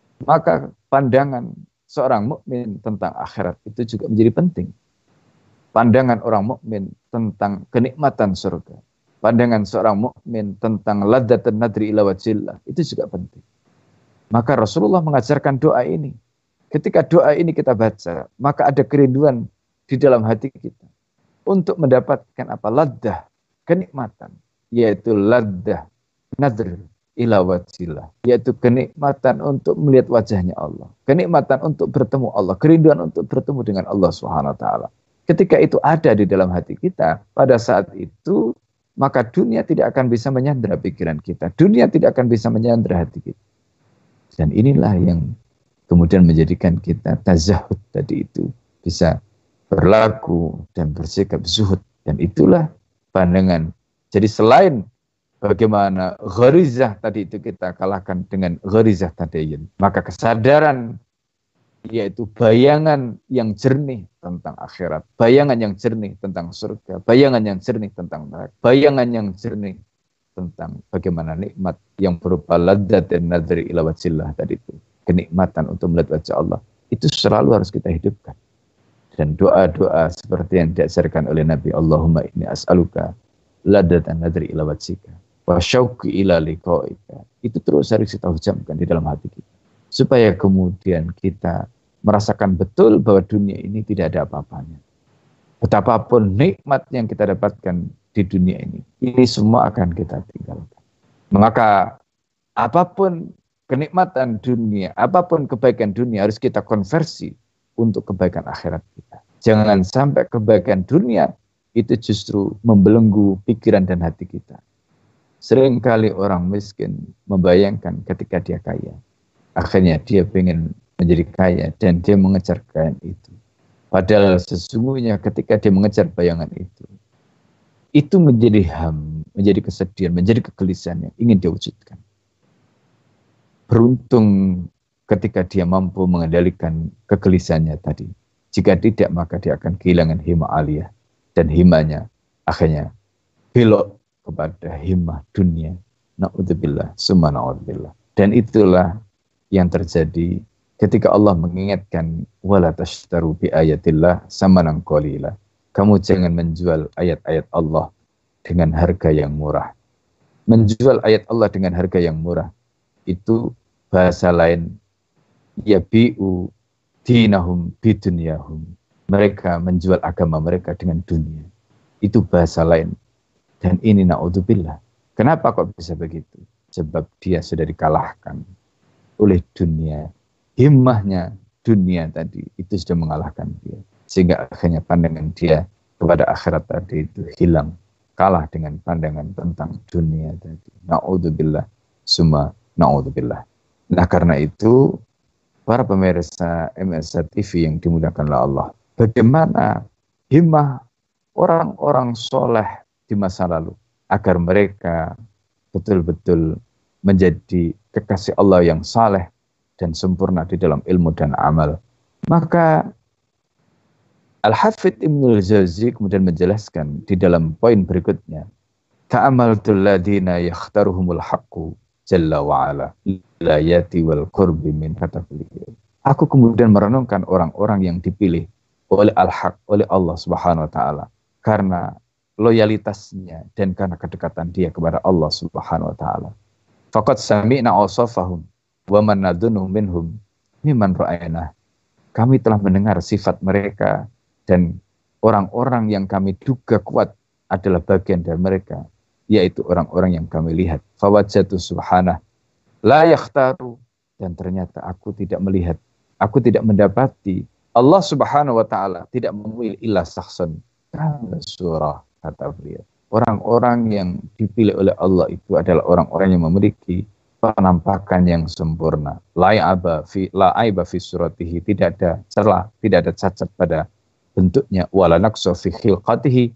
Maka pandangan seorang mukmin tentang akhirat itu juga menjadi penting. Pandangan orang mukmin tentang kenikmatan surga, pandangan seorang mukmin tentang ladzatun nadri ila wajhillah itu juga penting. Maka Rasulullah mengajarkan doa ini. Ketika doa ini kita baca, maka ada kerinduan di dalam hati kita untuk mendapatkan apa? Laddah, kenikmatan, yaitu laddah nadr ila wajhillah, yaitu kenikmatan untuk melihat wajahnya Allah, kenikmatan untuk bertemu Allah, kerinduan untuk bertemu dengan Allah Subhanahu wa taala. Ketika itu ada di dalam hati kita, pada saat itu maka dunia tidak akan bisa menyandra pikiran kita, dunia tidak akan bisa menyandra hati kita. Dan inilah yang kemudian menjadikan kita tazahud tadi itu bisa berlaku dan bersikap zuhud. Dan itulah pandangan. Jadi selain bagaimana gharizah tadi itu kita kalahkan dengan gharizah tadayun, maka kesadaran yaitu bayangan yang jernih tentang akhirat, bayangan yang jernih tentang surga, bayangan yang jernih tentang neraka, bayangan yang jernih tentang bagaimana nikmat yang berupa ladzat dan nadri ila wajhillah tadi itu, kenikmatan untuk melihat wajah Allah, itu selalu harus kita hidupkan. Dan doa-doa seperti yang diajarkan oleh Nabi, Allahumma inni as'aluka ladzatan nadri ila wajhika wa syauqi ila liqa'ika, itu terus harus kita hujamkan di dalam hati kita, supaya kemudian kita merasakan betul bahwa dunia ini tidak ada apa-apanya. Betapapun nikmat yang kita dapatkan di dunia ini, ini semua akan kita tinggalkan. Maka apapun kenikmatan dunia, apapun kebaikan dunia harus kita konversi untuk kebaikan akhirat kita. Jangan sampai kebaikan dunia itu justru membelenggu pikiran dan hati kita. Seringkali orang miskin membayangkan ketika dia kaya, akhirnya dia ingin menjadi kaya dan dia mengejar kekayaan itu. Padahal sesungguhnya ketika dia mengejar bayangan itu, itu menjadi ham, menjadi kesedihan, menjadi kegelisahan yang ingin dia wujudkan. Beruntung ketika dia mampu mengendalikan kegelisahannya tadi. Jika tidak, maka dia akan kehilangan himmah aliyah. Dan himmahnya akhirnya belok kepada himmah dunia. Na'udzubillah, summa na'udzubillah. Dan itulah yang terjadi ketika Allah mengingatkan wala tashtaru bi ayatillah samanan qalila. Kamu jangan menjual ayat-ayat Allah dengan harga yang murah. Menjual ayat Allah dengan harga yang murah itu bahasa lain yabi'u dinahum bidunyahum. Mereka menjual agama mereka dengan dunia. Itu bahasa lain. Dan ini na'udzubillah. Kenapa kok bisa begitu? Sebab dia sudah dikalahkan oleh dunia. Himmahnya dunia tadi itu sudah mengalahkan dia, sehingga akhirnya pandangan dia kepada akhirat tadi itu hilang, kalah dengan pandangan tentang dunia tadi. Na'udzubillah, summa na'udzubillah. Nah karena itu para pemirsa M S T V yang dimuliakan oleh Allah, bagaimana himmah orang-orang soleh di masa lalu agar mereka betul-betul menjadi kekasih Allah yang saleh dan sempurna di dalam ilmu dan amal. Maka Al-Hafidh Ibnul Jauzi kemudian menjelaskan di dalam poin berikutnya, ta'amaltul ladina yakhtaruhumul haqqu jalla wa'ala layati wal qurbi min katafilih. Aku kemudian merenungkan orang-orang yang dipilih oleh Al-Haq, oleh Allah Subhanahu wa taala karena loyalitasnya dan karena kedekatan dia kepada Allah Subhanahu wa taala. Faqad sami'na awsafahum wa man nadunu minhum mimman ra'ayna. Kami telah mendengar sifat mereka dan orang-orang yang kami duga kuat adalah bagian dari mereka, yaitu orang-orang yang kami lihat. Fawajatu subhanah la yakhtaru, dan ternyata aku tidak melihat, aku tidak mendapati Allah Subhanahu wa taala tidak memilih illa sakhsan kana surah, kata beliau. Orang-orang yang dipilih oleh Allah itu adalah orang-orang yang memiliki penampakan yang sempurna. La aiba fi la aiba fi suratihi, tidak ada celah, tidak ada cacat pada bentuknya. Wala naqsa fi khilqatihi,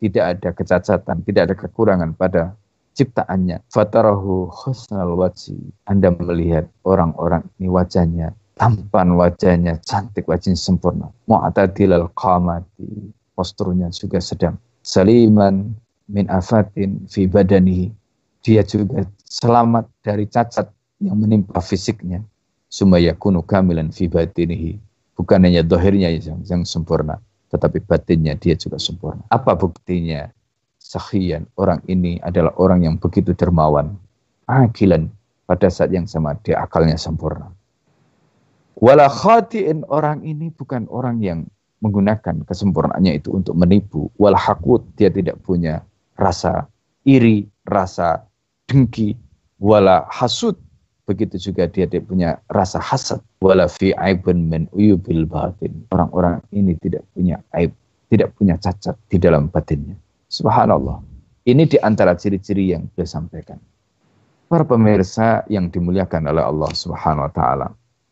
tidak ada kecacatan, tidak ada kekurangan pada ciptaannya. Fatarahu husnal wajhi. Anda melihat orang-orang ini wajahnya tampan, wajahnya cantik, wajahnya sempurna. Mu'tadilal qamati. Posturnya juga sedang. Saliman min afatin fi badanihi. Dia juga selamat dari cacat yang menimpa fisiknya. Sumayakunu kamilan fi batinihi. Bukan hanya dohirnya yang, yang sempurna, tetapi batinnya dia juga sempurna. Apa buktinya? Sakhiyan, orang ini adalah orang yang begitu dermawan. Akilan, pada saat yang sama dia akalnya sempurna. Wala khati'in, orang ini bukan orang yang menggunakan kesempurnaannya itu untuk menipu. Wala haqud, dia tidak punya rasa iri, rasa dengki. Wala hasud, begitu juga dia tidak punya rasa hasad. Wala fi aibun min uyubil batin, orang-orang ini tidak punya aib, tidak punya cacat di dalam batinnya. Subhanallah. Ini di antara ciri-ciri yang beliau sampaikan. Para pemirsa yang dimuliakan oleh Allah Subhanahu wa taala.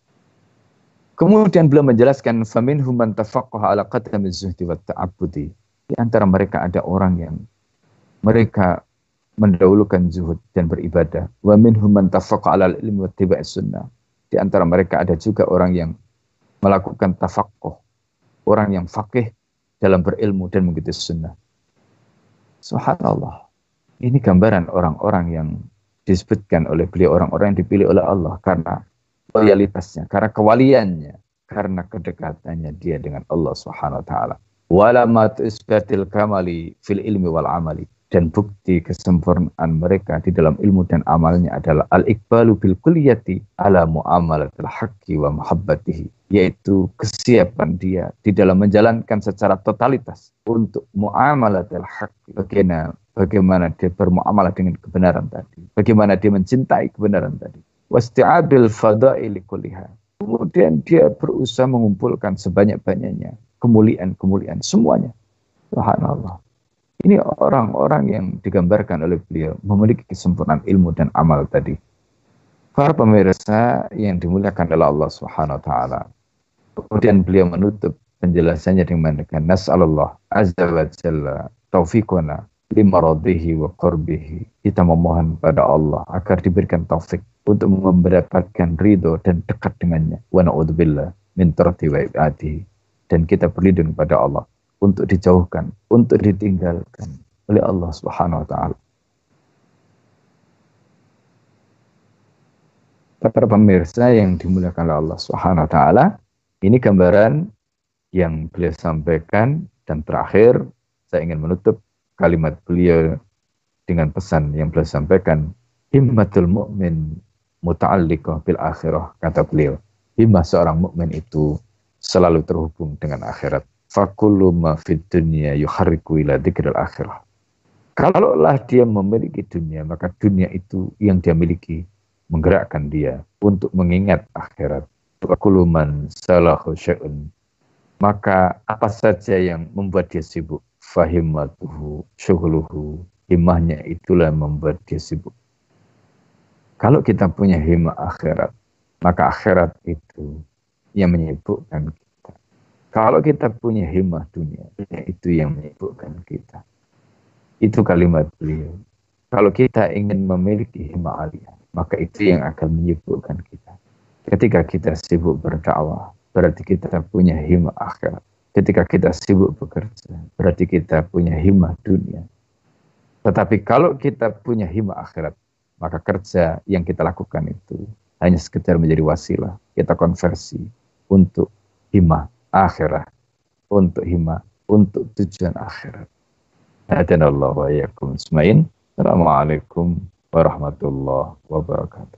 Kemudian beliau menjelaskan faminhum man tafaqqaha ala qadami zuhdi wa ta'abbudi. Di antara mereka ada orang yang mereka mendahulukan zuhud dan beribadah. Wa minhum man tafaqqaha ala ilmi wa ittiba'i sunnah. Di antara mereka ada juga orang yang melakukan tafaqquh, orang yang faqih dalam berilmu dan mengikuti sunnah. Subhanallah. Ini gambaran orang-orang yang disebutkan oleh beliau, orang-orang yang dipilih oleh Allah karena loyalitasnya, karena kewaliannya, karena kedekatannya dia dengan Allah Subhanahu wa taala. Wala ma isbatil kamali fil ilmi wal amali, dan bukti kesempurnaan mereka di dalam ilmu dan amalnya adalah al-iqbalu bil kulliyati ala muamalatil haqqi wa muhabbatihi, yaitu kesiapan dia di dalam menjalankan secara totalitas untuk muamalatil haqqi, bagaimana bagaimana dia bermuamalah dengan kebenaran tadi, bagaimana dia mencintai kebenaran tadi. Wasti'abil fadaili kulliha. Kemudian dia berusaha mengumpulkan sebanyak-banyaknya kemuliaan-kemuliaan semuanya. Subhanallah. Ini orang-orang yang digambarkan oleh beliau memiliki kesempurnaan ilmu dan amal tadi. Para pemirsa yang dimuliakan oleh Allah Subhanahu wa taala. Kemudian beliau menutup penjelasannya dengan mengatakan nas'alullah azza wa jalla taufiqana limaradihi wa qurbihi. Kita memohon pada Allah agar diberikan taufik untuk mendapatkan ridho dan dekat dengannya. Wa na'udzubillah min tarti wa ibadihi. Dan kita berlindung pada Allah untuk dijauhkan, untuk ditinggalkan oleh Allah Subhanahu wa taala. Para pemirsa yang dimuliakan oleh Allah Subhanahu wa taala, ini gambaran yang beliau sampaikan, dan terakhir saya ingin menutup kalimat beliau dengan pesan yang beliau sampaikan, himmatul mu'min muta'alliqah bil akhirah. Kata beliau, himmah seorang mukmin itu selalu terhubung dengan akhirat. Fakullu ma fid dunya yuharriku ila dzikril akhirah. Kalaulah dia memiliki dunia, maka dunia itu yang dia miliki menggerakkan dia untuk mengingat akhirat. Fakullu man salahu syai'un, maka apa saja yang membuat dia sibuk, fahimmatuhu syughluhu, himmahnya itulah yang membuat dia sibuk. Kalau kita punya himmah akhirat, maka akhirat itu yang menyibukkan kita. Kalau kita punya himmah dunia, itu yang menyibukkan kita. Itu kalimat beliau. Kalau kita ingin memiliki himmah aliyah, maka itu yang akan menyibukkan kita. Ketika kita sibuk berdakwah, berarti kita punya himmah akhirat. Ketika kita sibuk bekerja, berarti kita punya himmah dunia. Tetapi kalau kita punya himmah akhirat, maka kerja yang kita lakukan itu hanya sekedar menjadi wasilah. Kita konversi untuk himmah akhirat, untuk himmah, untuk tujuan akhirat. Hadanallahu wa iyyakum ajmain. Assalamualaikum warahmatullahi wabarakatuh.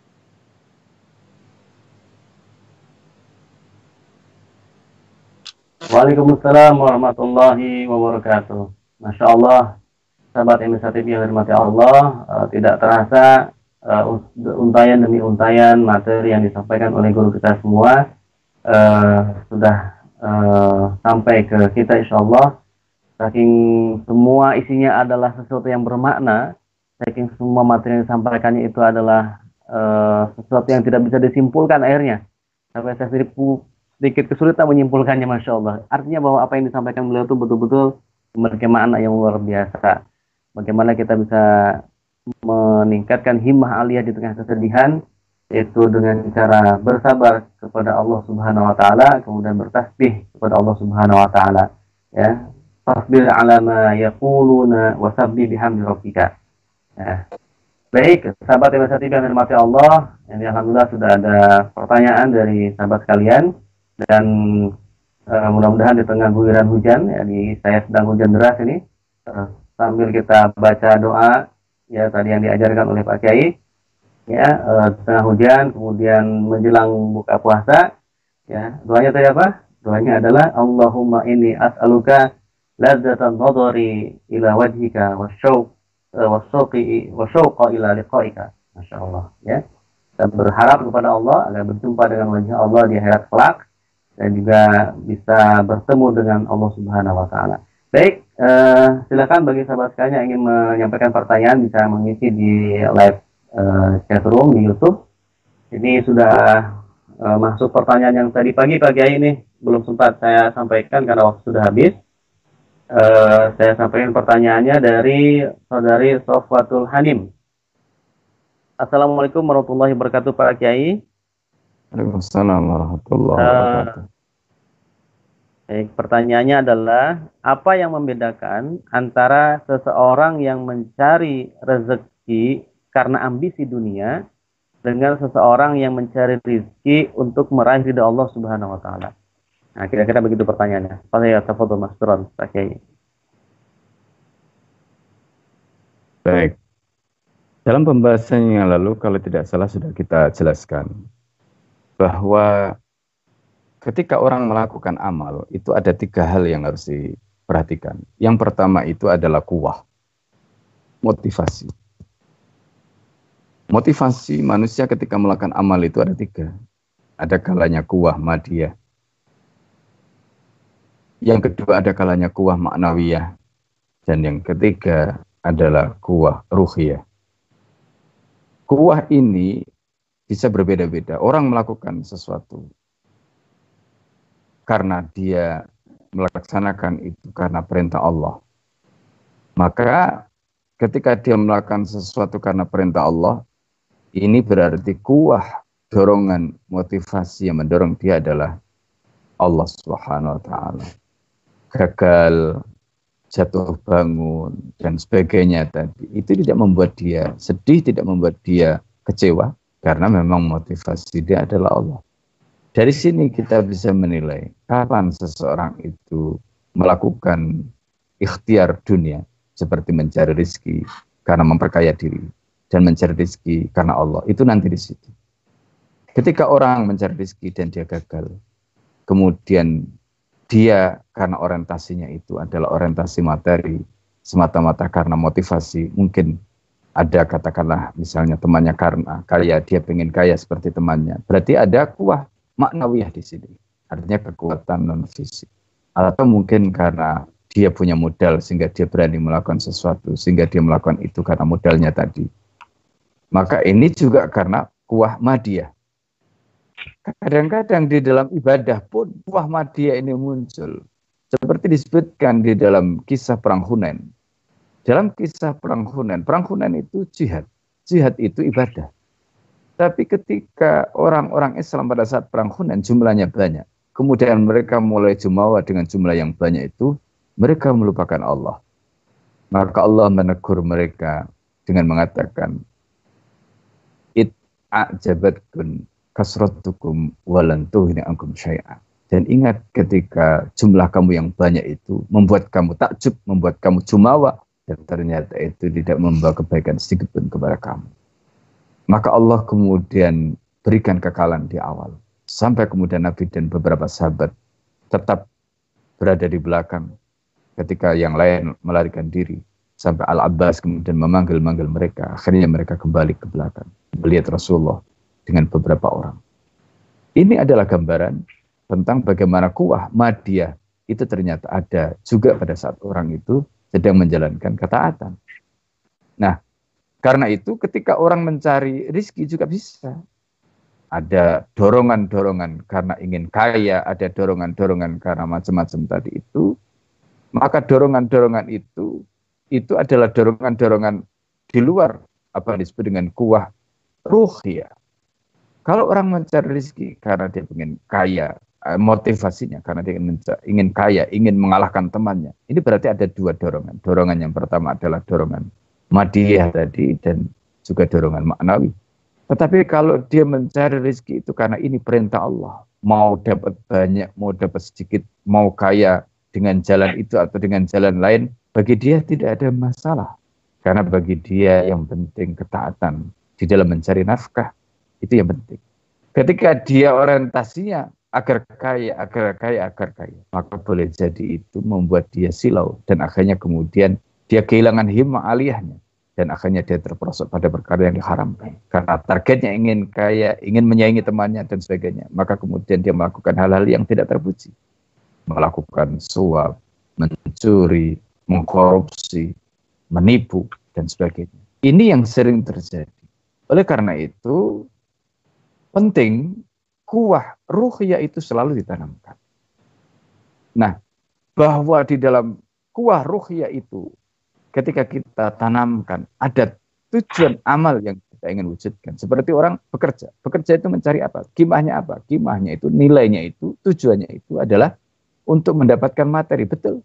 Waalaikumsalam warahmatullahi wabarakatuh. Masya Allah, sahabat M S H T V yang dirahmati Allah, uh, tidak terasa uh, untayan demi untayan materi yang disampaikan oleh guru kita semua uh, sudah uh, sampai ke kita, insya Allah. Saking semua isinya adalah sesuatu yang bermakna, saking semua materi yang disampaikannya itu adalah uh, sesuatu yang tidak bisa disimpulkan akhirnya. Sampai saya sendiri sedikit kesulitan menyimpulkannya, Masya Allah. Artinya bahwa apa yang disampaikan beliau itu betul-betul memiliki makna yang luar biasa. Bagaimana kita bisa meningkatkan himmah aliyah di tengah kesedihan, yaitu dengan cara bersabar kepada Allah Subhanahu wa taala, kemudian bertasbih kepada Allah Subhanahu wa taala. Ya. Fasbir ala ma yaquluna wasabbih bihamdi rabbika. Ya. Baik, sahabat M S T V yang dirahmati Allah, ini alhamdulillah sudah ada pertanyaan dari sahabat sekalian, dan uh, mudah-mudahan di tengah guyuran hujan, ya, di saya sedang hujan deras ini, uh, sambil kita baca doa, ya tadi yang diajarkan oleh Pak Kiai, ya uh, tengah hujan, kemudian menjelang buka puasa, ya doanya tadi apa? Doanya adalah Allahumma inni as'aluka ladzatan nadhari ila wajhika wasyauq wasyauqi wasyauqa ila liqaika. Masya Allah, ya. Dan berharap kepada Allah agar berjumpa dengan wajah Allah di akhirat kelak dan juga bisa bertemu dengan Allah Subhanahu wa taala. Baik, uh, silakan bagi sahabat sekalian yang ingin menyampaikan pertanyaan bisa mengisi di live uh, chat room di YouTube. Ini sudah uh, masuk pertanyaan yang tadi pagi pagi ini belum sempat saya sampaikan karena waktu sudah habis. Uh, saya sampaikan pertanyaannya dari saudari Sofwatul Hanim. Assalamualaikum warahmatullahi wabarakatuh Pak Kiai. Waalaikumsalam warahmatullahi wabarakatuh. Uh, baik, pertanyaannya adalah apa yang membedakan antara seseorang yang mencari rezeki karena ambisi dunia dengan seseorang yang mencari rezeki untuk meraih ridha Allah Subhanahu wa taala? Nah, kira-kira begitu pertanyaannya. Fadhil tafadhol Mas Turan, Pak Kiai. Baik. Dalam pembahasan yang lalu, kalau tidak salah sudah kita jelaskan bahwa ketika orang melakukan amal, itu ada tiga hal yang harus diperhatikan. Yang pertama itu adalah kuwah, motivasi. Motivasi manusia ketika melakukan amal itu ada tiga. Ada kalanya kuwah madiyah. Yang kedua ada kalanya kuwah maknawiyah. Dan yang ketiga adalah kuwah ruhiyah. Kuwah ini bisa berbeda-beda. Orang melakukan sesuatu karena dia melaksanakan itu karena perintah Allah. Maka ketika dia melakukan sesuatu karena perintah Allah, ini berarti kuwah dorongan motivasi yang mendorong dia adalah Allah Subhanahu wa taala. Gagal, jatuh bangun, dan sebagainya tadi, itu tidak membuat dia sedih, tidak membuat dia kecewa, karena memang motivasi dia adalah Allah. Dari sini kita bisa menilai kapan seseorang itu melakukan ikhtiar dunia, seperti mencari rezeki karena memperkaya diri, dan mencari rezeki karena Allah, itu nanti di situ. Ketika orang mencari rezeki dan dia gagal, kemudian dia karena orientasinya itu adalah orientasi materi, semata-mata karena motivasi, mungkin ada katakanlah misalnya temannya karena kaya, dia pengen kaya seperti temannya, berarti ada kuwah maknawiyah di sini, artinya kekuatan non fisik. Atau mungkin karena dia punya modal sehingga dia berani melakukan sesuatu, sehingga dia melakukan itu karena modalnya tadi. Maka ini juga karena kuwah madiyah. Kadang-kadang di dalam ibadah pun kuwah madiyah ini muncul. Seperti disebutkan di dalam kisah Perang Hunain. Dalam kisah Perang Hunain, Perang Hunain itu jihad. Jihad itu ibadah. Tapi ketika orang-orang Islam pada saat Perang Hunain jumlahnya banyak. Kemudian mereka mulai jumawa dengan jumlah yang banyak itu. Mereka melupakan Allah. Maka Allah menegur mereka dengan mengatakan, It'ajabatkun kasratukum walantuh ini angkum syai'ah. Dan ingat ketika jumlah kamu yang banyak itu membuat kamu takjub, membuat kamu jumawa, dan ternyata itu tidak membawa kebaikan sedikit pun kepada kamu. Maka Allah kemudian berikan kekalahan di awal. Sampai kemudian Nabi dan beberapa sahabat tetap berada di belakang ketika yang lain melarikan diri. Sampai Al-Abbas kemudian memanggil-manggil mereka. Akhirnya mereka kembali ke belakang. Melihat Rasulullah dengan beberapa orang. Ini adalah gambaran tentang bagaimana kuwah madiyah itu ternyata ada juga pada saat orang itu sedang menjalankan ketaatan. Nah, karena itu ketika orang mencari rezeki juga bisa. Ada dorongan-dorongan karena ingin kaya, ada dorongan-dorongan karena macam-macam tadi itu. Maka dorongan-dorongan itu itu adalah dorongan-dorongan di luar apa yang disebut dengan kuah ruhiyah. Kalau orang mencari rezeki karena dia ingin kaya, motivasinya karena dia ingin, ingin kaya, ingin mengalahkan temannya. Ini berarti ada dua dorongan. Dorongan yang pertama adalah dorongan madiyah tadi dan juga dorongan maknawi. Tetapi kalau dia mencari rezeki itu karena ini perintah Allah, mau dapat banyak, mau dapat sedikit, mau kaya dengan jalan itu atau dengan jalan lain, bagi dia tidak ada masalah. Karena bagi dia yang penting ketaatan di dalam mencari nafkah, itu yang penting. Ketika dia orientasinya agar kaya, agar kaya, agar kaya, maka boleh jadi itu membuat dia silau dan akhirnya kemudian dia kehilangan himmah aliyahnya. Dan akhirnya dia terperosok pada perkara yang diharamkan. Karena targetnya ingin kaya, ingin menyaingi temannya dan sebagainya. Maka kemudian dia melakukan hal-hal yang tidak terpuji. Melakukan suap, mencuri, mengkorupsi, menipu, dan sebagainya. Ini yang sering terjadi. Oleh karena itu, penting kuah ruhiyah itu selalu ditanamkan. Nah, bahwa di dalam kuah ruhiyah itu ketika kita tanamkan, ada tujuan amal yang kita ingin wujudkan. Seperti orang bekerja. Bekerja itu mencari apa? Kimahnya apa? Kimahnya itu, nilainya itu, tujuannya itu adalah untuk mendapatkan materi. Betul.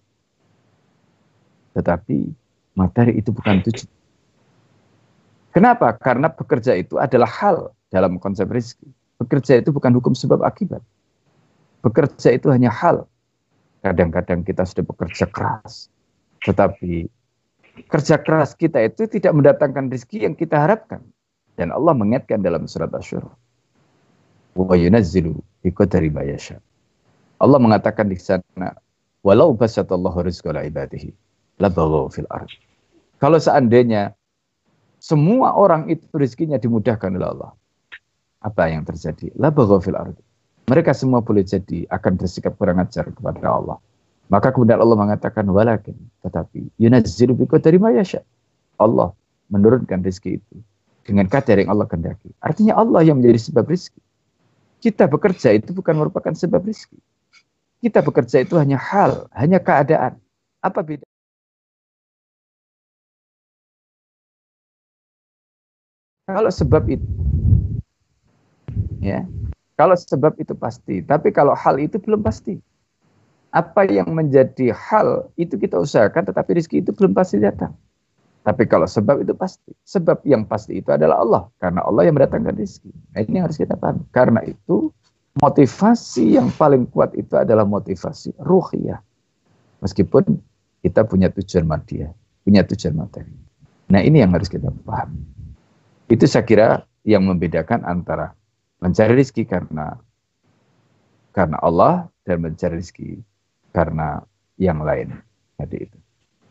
Tetapi materi itu bukan tujuan. Kenapa? Karena bekerja itu adalah hal dalam konsep rezeki. Bekerja itu bukan hukum sebab akibat. Bekerja itu hanya hal. Kadang-kadang kita sudah bekerja keras. Tetapi kerja keras kita itu tidak mendatangkan rezeki yang kita harapkan. Dan Allah mengingatkan dalam surat Asy-Syura. Wa yunazzilu biqadri ma yasha. Allah mengatakan di sana, walau basatallahu rizqa li ibadihi labaghaw fil ardh. Kalau seandainya semua orang itu rezekinya dimudahkan oleh Allah, apa yang terjadi? Labaghaw fil ardh. Mereka semua boleh jadi akan bersikap kurang ajar kepada Allah. Maka kemudian Allah mengatakan walakin, tetapi yunazzilu biqadri ma yasha. Allah menurunkan rezeki itu dengan kadar yang Allah kehendaki. Artinya Allah yang menjadi sebab rezeki. Kita bekerja itu bukan merupakan sebab rezeki. Kita bekerja itu hanya hal, hanya keadaan. Apa beda? Kalau sebab itu, ya, kalau sebab itu pasti. Tapi kalau hal itu belum pasti. Apa yang menjadi hal itu kita usahakan, tetapi rezeki itu belum pasti datang. Tapi kalau sebab itu pasti. Sebab yang pasti itu adalah Allah. Karena Allah yang mendatangkan rezeki. Nah, ini harus kita paham. Karena itu motivasi yang paling kuat itu adalah motivasi ruhiyah. Meskipun kita punya tujuan madiyah, punya tujuan materi. Nah, ini yang harus kita paham. Itu saya kira yang membedakan antara mencari rezeki karena karena Allah dan mencari rezeki karena yang lain. Jadi itu.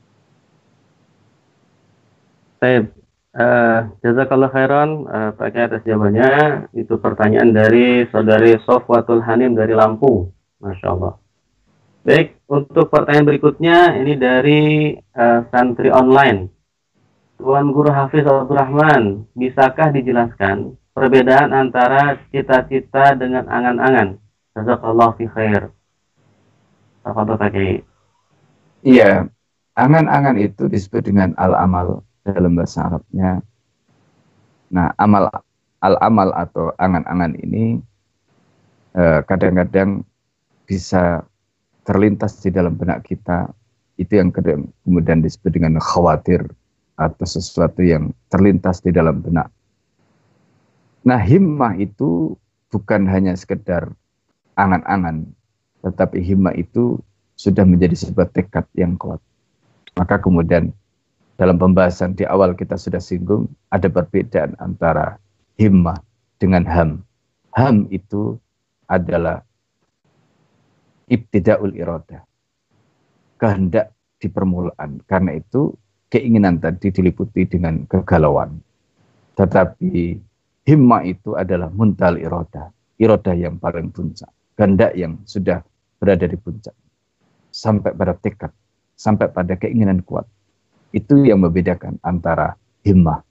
Baik, uh, jazakallah khairan uh, Pak Kiai atas jawabannya. Itu pertanyaan dari saudari Sofwatul Hanim dari Lampung. Masya Allah. Baik, untuk pertanyaan berikutnya ini dari uh, santri online. Tuan Guru Hafiz Abdurrahman, bisakah dijelaskan perbedaan antara cita-cita dengan angan-angan? Jazakallah fi khair. Apa Pak Kiai? Iya, angan-angan itu disebut dengan al-amal dalam bahasa Arabnya. Nah, amal al-amal atau angan-angan ini kadang-kadang eh, bisa terlintas di dalam benak kita. Itu yang kemudian disebut dengan khawatir atau sesuatu yang terlintas di dalam benak. Nah, himmah itu bukan hanya sekedar angan-angan, tetapi himmah itu sudah menjadi sebuah tekad yang kuat. Maka kemudian dalam pembahasan di awal kita sudah singgung, ada perbedaan antara himmah dengan ham. Ham itu adalah ibtida'ul iradah, kehendak di permulaan. Karena itu keinginan tadi diliputi dengan kegalauan. Tetapi himmah itu adalah muntal iradah, iradah yang paling puncak, kehendak yang sudah berada di puncak, sampai pada tekad, sampai pada keinginan kuat. Itu yang membedakan antara himmah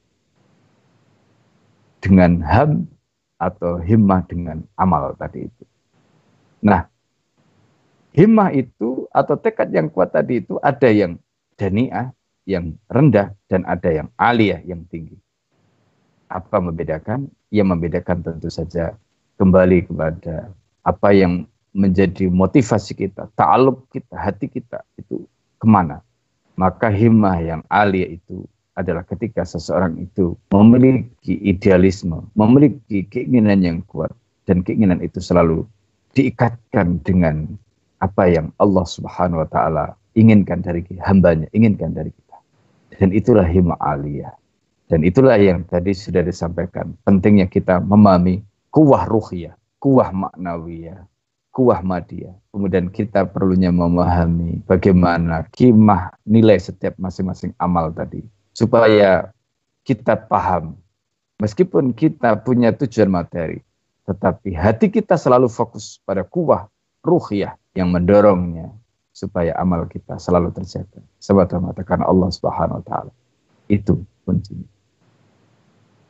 dengan ham atau himmah dengan amal tadi itu. Nah, Himmah itu atau tekad yang kuat tadi itu ada yang dani'ah, yang rendah, dan ada yang aliyah, yang tinggi. Apa membedakan? Yang membedakan tentu saja kembali kepada apa yang menjadi motivasi kita, ta'aluk kita, hati kita itu kemana. Maka himmah yang aliyah itu adalah ketika seseorang itu memiliki idealisme, memiliki keinginan yang kuat, dan keinginan itu selalu diikatkan dengan apa yang Allah Subhanahu wa Ta'ala inginkan dari hambanya, inginkan dari kita. Dan itulah himmah aliyah. Dan itulah yang tadi sudah disampaikan, pentingnya kita memahami kuwah ruhiyah, kuwah maknawiyah, kuwah madiyah. Kemudian kita perlunya memahami bagaimana kimah nilai setiap masing-masing amal tadi. Supaya kita paham, meskipun kita punya tujuan materi, tetapi hati kita selalu fokus pada kuwah ruhiyah yang mendorongnya supaya amal kita selalu terjaga. Sebab mengatakan Allah Subhanahu wa Ta'ala. Itu kuncinya.